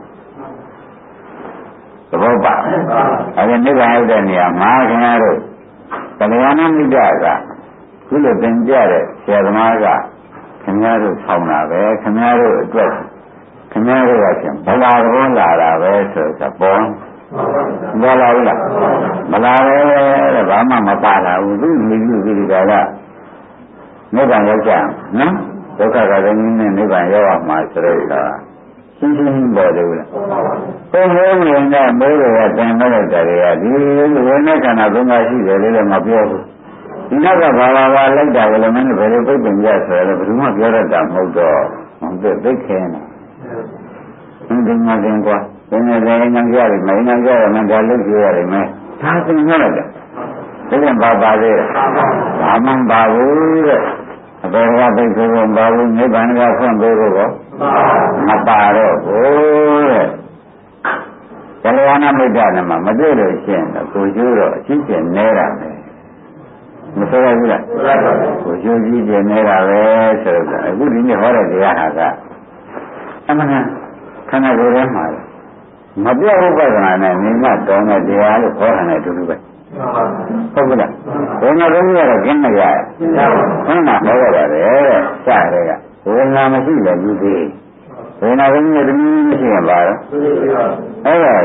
သဘောပါအဲဒီနိဗ္ဗာန်ရောက်တဲ့နေရာမှာခင်ဗျားတို့ကလျာဏမိတ်တကခုလိုသင်ပြတဲ့ဆရာသမားကခင်ဗျားတို့ဆောင်တာပဲခင်ဗျားတို့အတွက်ခင်ဗျားတို့ကချင်းဘလာတော်လာတာပဲဆိုတာပေါ်ပေါ်လာဘူးလားမလာပဲတဲ့ဘာမှမပါလာဘူးသူမိပြုပြီးဒီကလာနိဗ္ဗာန်ရောက်ကြနော်ဒုက္ခကလည်းနည်းနဲ့နိဗ္ဗာန်ရောက်အောင်မှာဆိုတော့ရှင်းရှင်းပေါ်တယ်ဘူးလားဘုရားမြင်တဲ့မိုးတွေကတန်တော့တဲ့တွေကဒီဝိနည်းခန္ဓာသုံးပါးရှိတယ်လို့မပြောဘူးဒီနောက်ကဘာလိုက်တာကလည်းမင်းတို့ဘယ်လိုပြိပ္ပင်ကြဆိုတော့ဘယ်သူမှပြောတတ်တာမဟုတ်တော့ဟုတ်တယ်သိခဲနေဒီမှာတင်ကွာသင်တဲ့ဉာဏ်ကြရတယ်မဉာဏ်ကြရမှဒါလုပ်ကြရတယ်မယ်ဒါသင်ရလိုက်တယ်ဒါပြန်ပါသေးဘာမှမပါဘူးတဲ့အပေကသိဆိုတော့ဘာဘူးနိဗ္ဗာန်ကဖွင့်ပေးဖို့ကောမပါတော့ဘူးတဲ့ကလျာဏမိတ်တနဲ့မှမတွေ့လို့ရှိရင်တော့ကိုကျိုးတော့အချင်းချင်းနေတာပဲမဆိုရဘူးလားကိုကျိုးကြီးချင်းနေတာပဲဆိုတော့အခုဒီနေ့ဟောတဲ့တရားဟာကအမှန်ခန္ဓာကိုယ်ထဲမှာမပြောဥပဒနာနဲ့နေမတော်တဲ့တရားလို့ခေါ်တယ်အတူတူပဲဟုတ်ကဲ့ဘယ်မှာတော့ရတော့ကျင်းမရဘယ်မှာဟောရပါတယ်တဲ့စတဲ့ကဝေဒနာမရှိလည်းဘူးသေးဝေဒနာကလည်းတမျိုးမရှိရင်ပါတော့အဲ့ဒါ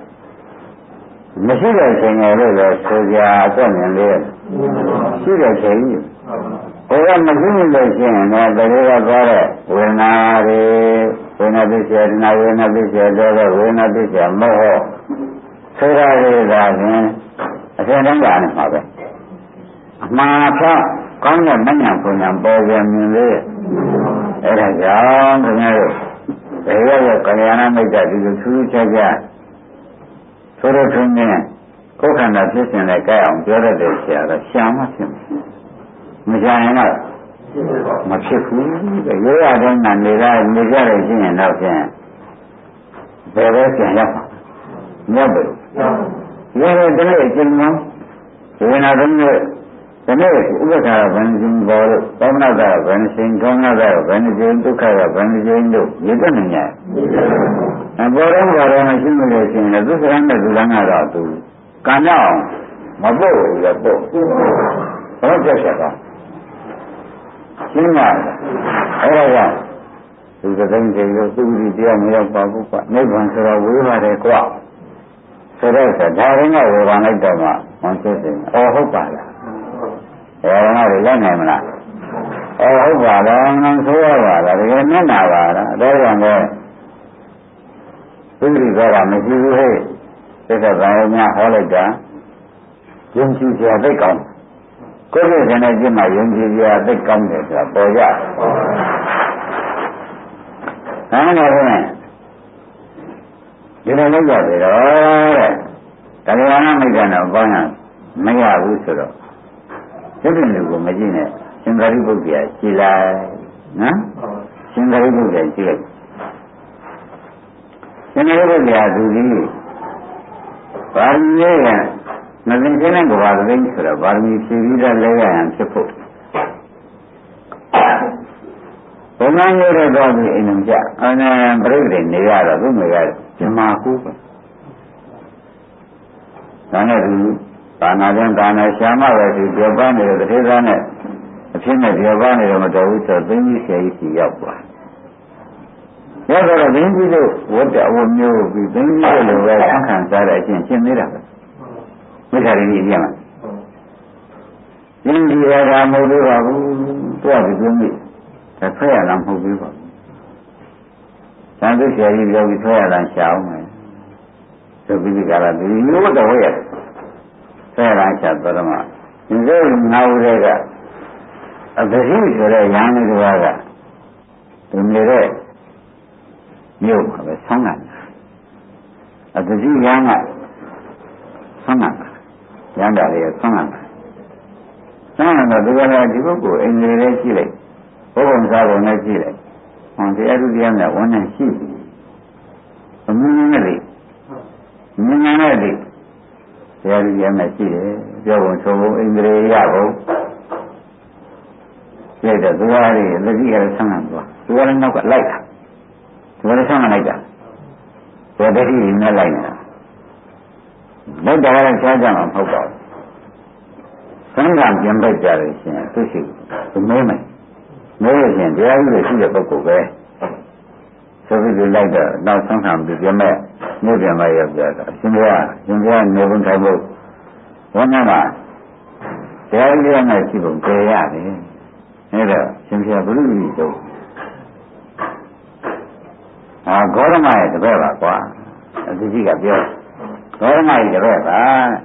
မရှိတဲ့ချိန်ရလို့လည်းဆိုကြအကွက်မြင်လေးရှိတဲ့ချိန်ကြီးဘယ်ကမရှိလို့ရှိရင်လည်းတကယ်ကသွားတဲ့ဝေဒနာတွေဝေဒနာသိစေတနာဝေဒနာသိစေတော့ဝေဒနာသိစေမောဟဆိုရတဲ့ဒါဖြင့်အစဉ်တိုင်းပါနေမှာပဲအမှားဖြတ်ကောင်းတဲ့မဉဏ်ပုံညာပေါ်ပြန်မြင်လေအဲ့ဒါကြောင့်ခင်ဗျားတို့ဘယ်ရောက်ကလျာဏမိတ်တဒီလိုထူးခြားခြားဆိုတော့သူနဲ့ကိုယ်ခန္ဓာဖြစ်စဉ်နဲ့ကြိုက်အောင်ပြောတတ်တဲ့ဆရာကရှာမှဖြစ်မယ်မရှာရင်တော့မဖြစ်ဘူးရိုးရတဲ့နာနေကြတယ်ရှင်းရင်တော့ဖြင့်ဘယ်ပဲပြန်ရောက်မှာမရောက်ဘူးရိုးရတဲ့အချိန်မှာဝိညာဉ်သုံးရဲ့ဒီနေ့ဥပ္ပခါဗန္ဇင်ဘောလို့သောမနာကဗန္ဇင်ဒေါမနာကဗန္ဇင်ဒုက္ခကဗန္ဇင်တို့ရည်တတ်နေကြအပေါ်တော့မရှိလို့ရှိရင်သူစရမ်းတဲ့သူလည်းကတော့သူကံကြောင့်မပို့ဘူးလေပို့ဘာလို့ကြက်တာရှင်းပါအဲ့ဒါကြောင့်သူသတိတွေလို့သူဒီတရားမရောက်ပါဘူးကွာနိဗ္ဗာန်ဆိုတော့ဝေးပါတယ်ကွာဆိုတော့ဒါရင်းကဝေဘာလိုက်တော့မှမသိသေးဘူးအော်ဟုတ်ပါလားဒါရင်းကလည်းနိုင်မလားအော်ဟုတ်ပါလားငါဆိုရပါလားတကယ်မျက်နာပါလားဒါကြောင့်လည်းသူဒီကမရှိဘူးဟဲ့သိတဲ့ဘာလို့များဟောလိုက်တာယုံကြည်စရာသိကောင်းကိုယ့်ရဲ့ဉာဏ်နဲ့ကြည့်မှယုံကြည်စရာသိကောင်းတယ်ဆိုတာပေါ်ကြအဲ့ဒါနဲ့ဒီလိုလုပ်ရတယ်တော့တဲ့ကလျာဏမိတ်္တနဲ့ပေါင်းရမရဘူးဆိုတော့ဒီလိုလူကိုမကြည့်နဲ့ရှင်သာရိပုတ္တရာကြည်လိုက်နော်ရှင်သာရိပုတ္တရာကြည်လိုက်ရှင်သာရိပုတ္တရာသူကြီးပါရမီရဲ့မသိချင်းတဲ့ဘာသာသိဆိုတော့ပါရမီဖြည့်ပြီးတော့လဲရရင်ဖြစ်ဖို့ဘုံမရတဲ့တော့ဒီအိမ်လုံးကြပြိဋ္ဌိနေရတော့သူ့မိကဇမာကူပဲဒါနဲ့သူဘာနာပြန်ဒါနာရှာမပဲသူပြောပန်းနေတဲ့တထေသားနဲ့အဖြစ်နဲ့ပြောပန်းနေတော့မတော်ဘူးဆိုသိင်းကြီးဆရာကြီးစီရောက်သွားရောက်တော့သိင်းကြီးတို့ဝတ်တော်ဝမျိုးပြီးသိင်းကြီးတို့လည်းဆန်းခံစားတဲ့အချင်းရှင်းသေးတာပဲမိစ္ဆာရင်းကြီးပြန်လာသိင်းကြီးကမဟုတ်သေးပါဘူးသူကဒီလိုမျိုးဒါဆွဲရတာမဟုတ်သေးပါဘူးသံဃာဆရာကြီးပြောပြီးဆွဲရတာရှာအောင်မယ်ဆိုပြီးဒီကလာဒီလိုတော့ရဆဲရချသရမဒီလိုငါဦးတွေကအပတိဆိုတဲ့ရဟန်းတွေကဒီနေတဲ့မြို့မှာပဲဆောင်းတာအပတိရဟန်းကဆောင်းတာရဟန်းတော်တွေဆောင်းတာဆောင်းတော့ဒီကနေ့ဒီပုဂ္ဂိုလ်အိမ်လေးကြည့်လိုက်ဘုံစားပုံနဲ့ကြည့်လိုက်ဟောတရားသူတရားနဲ့ဝန်နဲ့ရှိပြီအမှုနဲ့လေမြင်နဲ့လေတရားသူတရားနဲ့ရှိတယ်ပြောပုံဆိုပုံအိန္ဒြေရပုံပြည့်တဲ့သွားရည်လက်ကြီးရဆန်းသွားသူကလည်းနောက်ကလိုက်တာသူကလည်းဆန်းလိုက်တာဘယ်တည်းကြီးနဲ့လိုက်နေတာလိုက်တာလည်းရှားကြမှာမဟုတ်ပါဘူးဆန်းကပြန်ပိတ်ကြတယ်ရှင်သူရှိသူမဲမယ်မဲရရှင်တရားကြီးတွေရှိတဲ့ပုဂ္ဂိုလ်ပဲဆိုပြီးဒီလိုက်တော့နောက်ဆန်းခံပြီးပြမဲ့မြို့ပြန်မရောက်ကြတော့ရှင်ဘုရားနေဘုံထိုင်ဖို့ဝန်နဲ့မှာတရားကြီးနဲ့ရှိပုံကြရတယ်အဲ့တော့ရှင်ဘုရားဘုရုကြီးတို့ဂေါရမရဲ့တပည့်ပါကွာအသူကြီးကပြောဂေါရမရဲ့တပည့်ပါ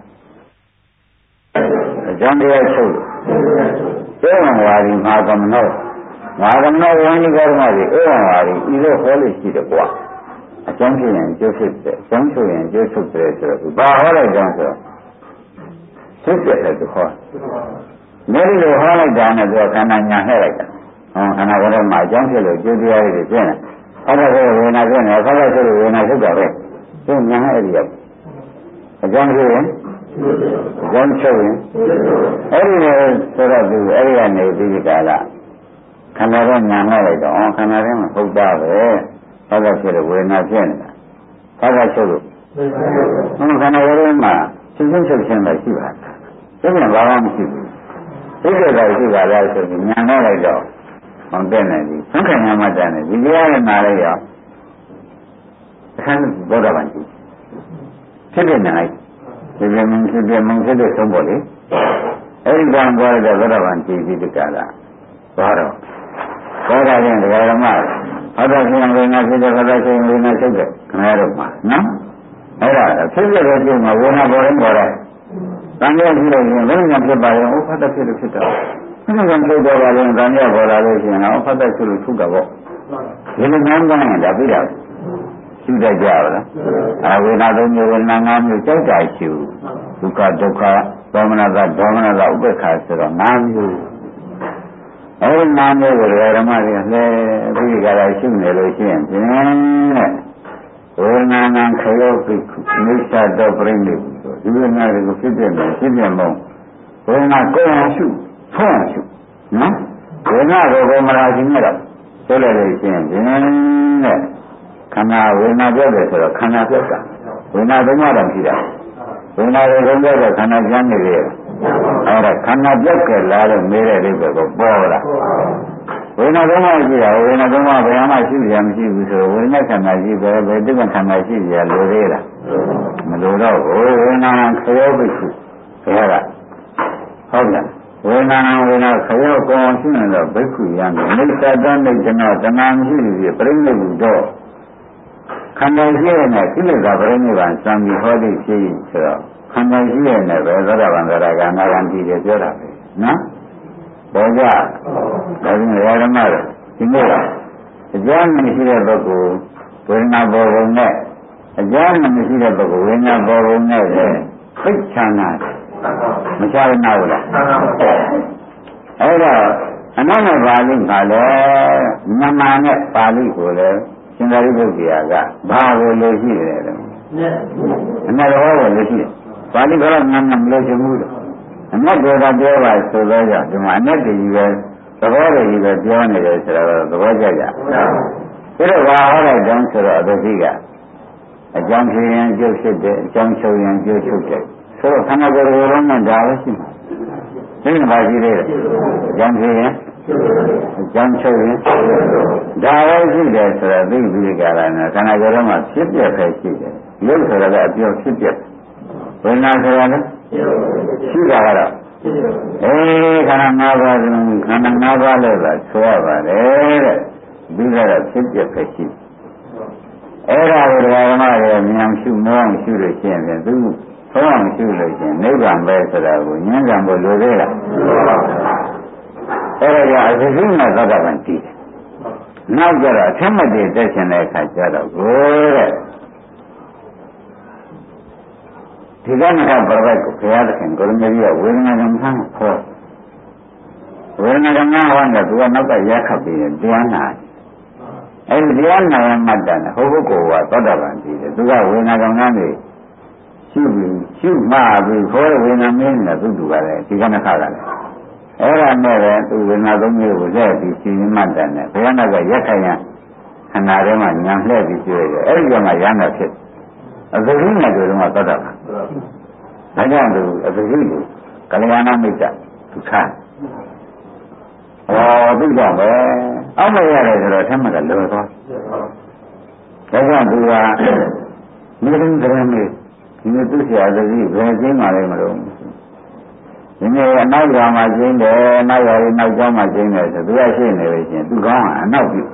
အကြောင်းတရားချုပ်လို့ဧဝံဝါဒီမဟာကမ္မနောဝါကမ္မနောဝန္ဒီဂေါရမကြီးဧဝံဝါဒီဤလိုဟောလို့ရှိတယ်ကွာအကြောင်းဖြစ်ရင်ကျိုးဖြစ်တယ်အကြောင်းချုပ်ရင်ကျိုးချုပ်တယ်ဆိုတော့ဘာဟောလိုက်ကြဆိုတော့ဖြစ်တယ်သူဟောမဲလိုဟောလိုက်တာနဲ့သူကခန္ဓာညာဟဲ့လိုက်တာဟောခန္ဓာကလည်းမှာအကြောင်းဖြစ်လို့ကျိုးတရားတွေပြင်းတယ်အဲ့ဒါကိုဝေနာပြင်းတယ်ဆောက်လိုက်ဆိုလို့ဝေနာထုတ်တာပဲသူညာဟဲ့အဲ့ဒီရောက်အကြောင်းဖြစ်ရင်အကြောင်းချုပ်ရင်အဲ့ဒီလိုဆိုတော့သူအဲ့ဒီကနေပြီးဒီကလာခန္ဓာကညာဟဲ့လိုက်တော့ခန္ဓာထဲမှာဟုတ်တာပဲဆောက်လိုက်ဆိုလို့ဝေနာပြင်းနေတာဆောက်လိုက်ဆိုလို့ခန္ဓာထဲမှာချင်းချင်းချုပ်ချင်းပဲရှိပါတယ်ဒါပြန်ဘာမှမရှိဘူးသိတဲ့ကရှိပါလားဆိုပြီးညာနဲ့လိုက်တော့မတဲ့နိုင်ဘူးသံဃာညာမတန်တယ်ဒီတရားနဲ့နားလိုက်ရောအခန်းဘောဓဘာန်ကြီးဖြစ်တဲ့နိုင်ဒီပြမင်းဖြစ်တဲ့ဆုံးဖို့လေအဲ့ဒီကံပေါ်တဲ့ဘောဓဘာန်ကြီးဒီတကလားဘာတော့ဘောဓရင်တရားဓမ္မဟောတော့ရှင်ဝိညာဉ်ဖြစ်တဲ့ဘောဓရှင်ဝိညာဉ်ချုပ်တဲ့ခဏတော့မှာနော်အဲ့ဒါဖြစ်တဲ့ပြုမှာဝိညာဉ်ပေါ်ရင်ပေါ်တယ်တန်မြတ်ရှိလို့ရင်ဘယ်နဲ့ဖြစ်ပါရင်ဥပဒ္ဒဖြစ်လို့ဖြစ်တာဘယ်နဲ့ဖြစ်တော့ပါလဲတန်မြတ်ပေါ်လာလို့ရှိရင်ဥပဒ္ဒဖြစ်လို့ထုတ်တာပေါ့ဒီလိုမှန်းကောင်းရင်ဒါပြီးတာရှိတတ်ကြပါလားအဝိနာသုံးမျိုးဝိနာ၅မျိုးကြောက်ကြရှိဒုက္ခဒုက္ခဒေါမနတဒေါမနတဥပ္ပခါဆိုတော့၅မျိုးအဲဒီ၅မျိုးကိုဓမ္မတွေလည်းပြီးကြတာရှိနေလို့ရှိရင်ဖြင့်တဲ့ဝိနာနံခယောပိမိစ္ဆတောပရိနိဗ္ဗာန်ဒီဝိညာဉ်ကိုဖြစ်တဲ့ဖြစ်ပြမုံဝိညာဉ်ကိုယ်အောင်ရှုဖွင့်ရှုနော်ဝိညာဉ်ကိုဘုံမလာခြင်းနဲ့တော့ဆိုလိုက်လို့ရှိရင်ဒီနဲ့ခန္ဓာဝိညာဉ်ပြောတယ်ဆိုတော့ခန္ဓာပြောတာဝိညာဉ်သုံးပါးတော့ရှိတာဝိညာဉ်ကိုသုံးပြောတော့ခန္ဓာကျမ်းနေတယ်အဲ့ဒါခန္ဓာပြောက်ကြလားလို့မေးတဲ့အိဗယ်ကိုပေါ်လာဝိညာဉ်သုံးပါးရှိတာဝိညာဉ်သုံးပါးဘယ်မှရှိရမရှိဘူးဆိုတော့ဝိညာဉ်ခန္ဓာရှိတယ်ဘယ်တိက္ကခန္ဓာရှိရလို့သေးလားမလိုတော့ဘူးဝိညာဉ်ခရောပိစုဘယ်ကဟုတ်လားဝိညာဉ်ခရောကောင်းရှိနေတော့ဘိက္ခုရမယ်မိစ္ဆာတမိတ်ကျွန်တော်တဏှာမရှိဘူးပြိဋိနိဗ္ဗာန်တော့ခန္ဓာရှိရတဲ့ကိလေသာပြိဋိနိဗ္ဗာန်စံပြီးဟောသည်ဖြစ်ဆိုတော့ခန္ဓာရှိရတဲ့ပဲသောတာပန်သရဂံနာဂံတည်တယ်ပြောတာပဲနော်ဘောကြဒါကြောင့်ဓမ္မတော့ဒီနေ့အကျမ်းမရှိတဲ့ပုဂ္ဂိုလ်ဝိညာဉ်ဘောဘုံနဲ့အကျမ်းမရှိတဲ့ပုဂ္ဂိုလ်ဝိညာဉ်ဘောဘုံနဲ့ပဲသိချမ်းသာခမချရနာဘူးလားအဲ့တော့အနန္တပါဠိမှာလည်းမြန်မာနဲ့ပါဠိကိုလည်းရှင်သာရိပုတ္တရာကဘာကိုလို့ရှိတယ်လဲအနတ္တဟောကိုလို့ရှိတယ်ပါဠိကတော့နာမမလို့ရှိဘူးလို့အနတ္တကပြောပါဆိုတော့ကြောင့်ဒီမှာအနတ္တကြီးပဲသဘောတည်းကြီးပဲပြောနေတယ်ဆိုတော့သဘောကျကြဒါတော့ဘာဟောလိုက်တုံးဆိုတော့အသိကအကြောင်းဖြစ်ရင်ကျုပ်ဖြစ်တယ်အကြောင်းချုပ်ရင်ကျုပ်ချုပ်တယ်ဆိုတော့ခန္ဓာကိုယ်ကိုယ်လုံးနဲ့ဒါပဲရှိမှာသိနေပါရှိသေးတယ်အကြောင်းဖြစ်ရင်အကြောင်းချုပ်ရင်ဒါပဲရှိတယ်ဆိုတော့သိပြီးကြတာနဲ့ခန္ဓာကိုယ်လုံးမှာဖြစ်ပြပဲရှိတယ်ရုပ်ဆိုတော့အပြောဖြစ်ပြဝေဒနာဆိုတာလည်းရှိတာကတော့ခန္ဓာ၅ပါးခန္ဓာ၅ပါးလို့သာဆိုရပါတယ်တဲ့ပြီးတော့ဖြစ်ပြပဲရှိအဲ့ဒါကိုဓမ္မတွေဉာဏ်ရှုမောအောင်ရှုလို့ရှိရင်သူဘုံအောင်ရှုလို့ရှိရင်နိဗ္ဗာန်ပဲဆိုတာကိုဉာဏ်ကံဖို့လိုသေးလားအဲ့ဒါကြောင့်အသတိနဲ့သတ္တဗံတည်တယ်နောက်ကြတော့အထက်မတည်တက်ရှင်တဲ့အခါကျတော့ကိုတဲ့ဒီကနေ့ကဘုရားကိုဘုရားသခင်ကိုရမကြီးကဝေဒနာကံဆန်းခေါ်ဝေဒနာကံဟောတယ်သူကနောက်ကရက်ခတ်ပြီးတရားနာအဲဒီတရားနာရမှတ်တယ်ဟိုဘုကောကသောတာပန်တည်တယ်သူကဝေဒနာကံကနေရှုမှပြီးခေါ်ဝေဒနာမင်းနဲ့သူကလည်းဒီကနေ့ခါကလည်းအဲ့ဒါနဲ့ပဲသူဝေဒနာသုံးမျိုးကိုလက်ပြီးရှင်းမှတ်တယ်နဲ့ဘုရားနောက်ကရက်ခတ်ရခန္ဓာထဲမှာညံလှည့်ပြီးကျွေးတယ်အဲ့ဒီကမှရမ်းတာဖြစ်အသတိနဲ့တွေ့တော့သောတာပန်ဒါကြောင့်သူအသတိကိုကလျာဏမိတ်တသူခါသူကြောင့်ပဲအောက်မရတယ်ဆိုတော့ထမကလောသွားဒါကြောင့်သူကမြေရင်းကြမ်းနေဒီလိုသူ့ဆရာသတိဘယ်ကျင်းမှလဲမလို့ဒီနေ့အနောက်ရွာမှာကျင်းတယ်နောက်ရွာလေးနောက်ကျောင်းမှာကျင်းတယ်ဆိုသူကရှိနေလို့ရှိရင်သူကောင်းအနောက်ပြု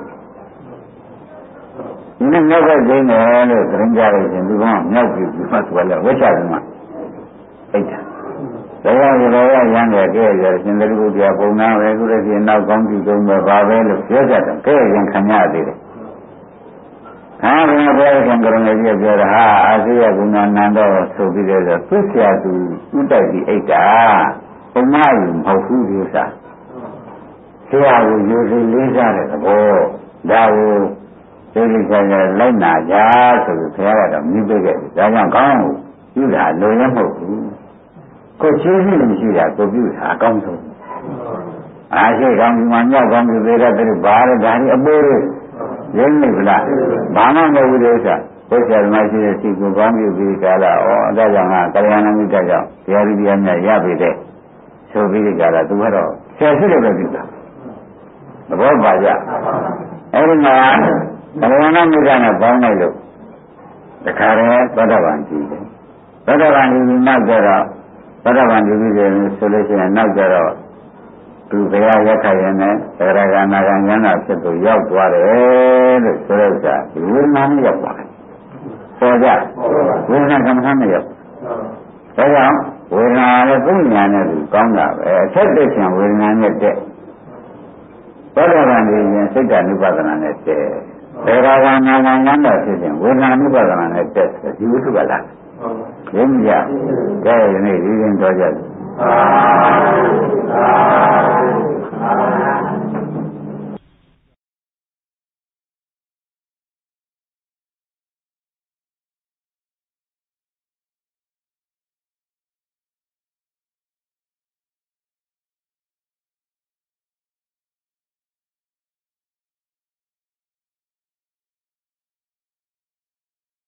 ဒီနေ့မြောက်ကကျင်းတယ်လို့သတင်းကြလို့ရှိရင်သူကောင်းမြောက်ပြုပြီးမှသူကလည်းဝိချာကမှအိတ်တာဒါကြောင့်ဒီလိုရရမ်းတယ်ကဲရရှင်သတိဘုရားပုံနာပဲခုတည်းကနောက်ကောင်းပြုသုံးပဲပါပဲလို့ပြောကြတယ်ကဲရင်ခံရသေးတယ်ဟာဘုရားဘုရားကံကရုဏာကြီးပြောတာဟာအာဇိယကုဏနန္ဒောဆိုပြီးတော့သူ့ဆရာသူဥတိုက်ပြီးအိတ်တာပုံနာယူမဟုတ်ဘူးဒီဥစ္စာဆရာကိုယူစီလေးစားတဲ့သဘောဒါကိုသိသိချာချာလိုက်နာကြဆိုပြီးဘုရားကတော့မြည်ပေးခဲ့တယ်ဒါကြောင့်ကောင်းကိုပြုတာလိုရမဟုတ်ဘူးကိုချင်းရှိမရှိတာကိုပြုတာအကောင်းဆုံးအားရှိကောင်းဒီမှာမြောက်ကောင်းပြီးသေးတဲ့သူဘာလဲဒါကြီးအပိုးလေးရင်းနေဗလားဘာမှမဟုတ်ဘူးလေဆိုတာဘုရားမရှိတဲ့စိတ်ကိုကောင်းပြုပြီးကြလားဩအဲဒါကြောင့်ကကလျာဏမိတ်ကြောင့်တရားဒီတရားများရပြီတဲ့ဆိုပြီးကြလားသူကတော့ဆယ်ရှိတယ်ပဲပြုတာသဘောပါကြအဲဒီမှာကလျာဏမိတ်နဲ့ပေါင်းလိုက်လို့တခါတည်းသောတာပန်ကြည့်တယ်သောတာပန်ဒီနောက်ကြတော့သောတာပန်ဒီပြီးတယ်ဆိုလို့ရှိရင်နောက်ကြတော့သူဘုရားရက်ခတ်ရင်လည်းသရဂနာကဉာဏ်သာဖြစ်သူရောက်သွားတယ်လို့ဆိုတဲ့ဥစ္စာဒီဝိညာဉ်နဲ့ရောက်သွားတယ်။ပေါ်ကြဝိညာဉ်ကမ္မထာနဲ့ရောက်။ဒါကြောင့်ဝေဒနာနဲ့ပုညာနဲ့သူကောင်းတာပဲအထက်တက်ခြင်းဝေဒနာနဲ့တက်သောတာပန်ဒီရင်စိတ်ဓာတ်ဥပဒနာနဲ့တက်သရဂနာကဉာဏ်သာဖြစ်ခြင်းဝေဒနာဥပဒနာနဲ့တက်ဒီဝိသုကလားရင်းကြကဲဒီနေ့ဒီရင်တော်ကြတယ်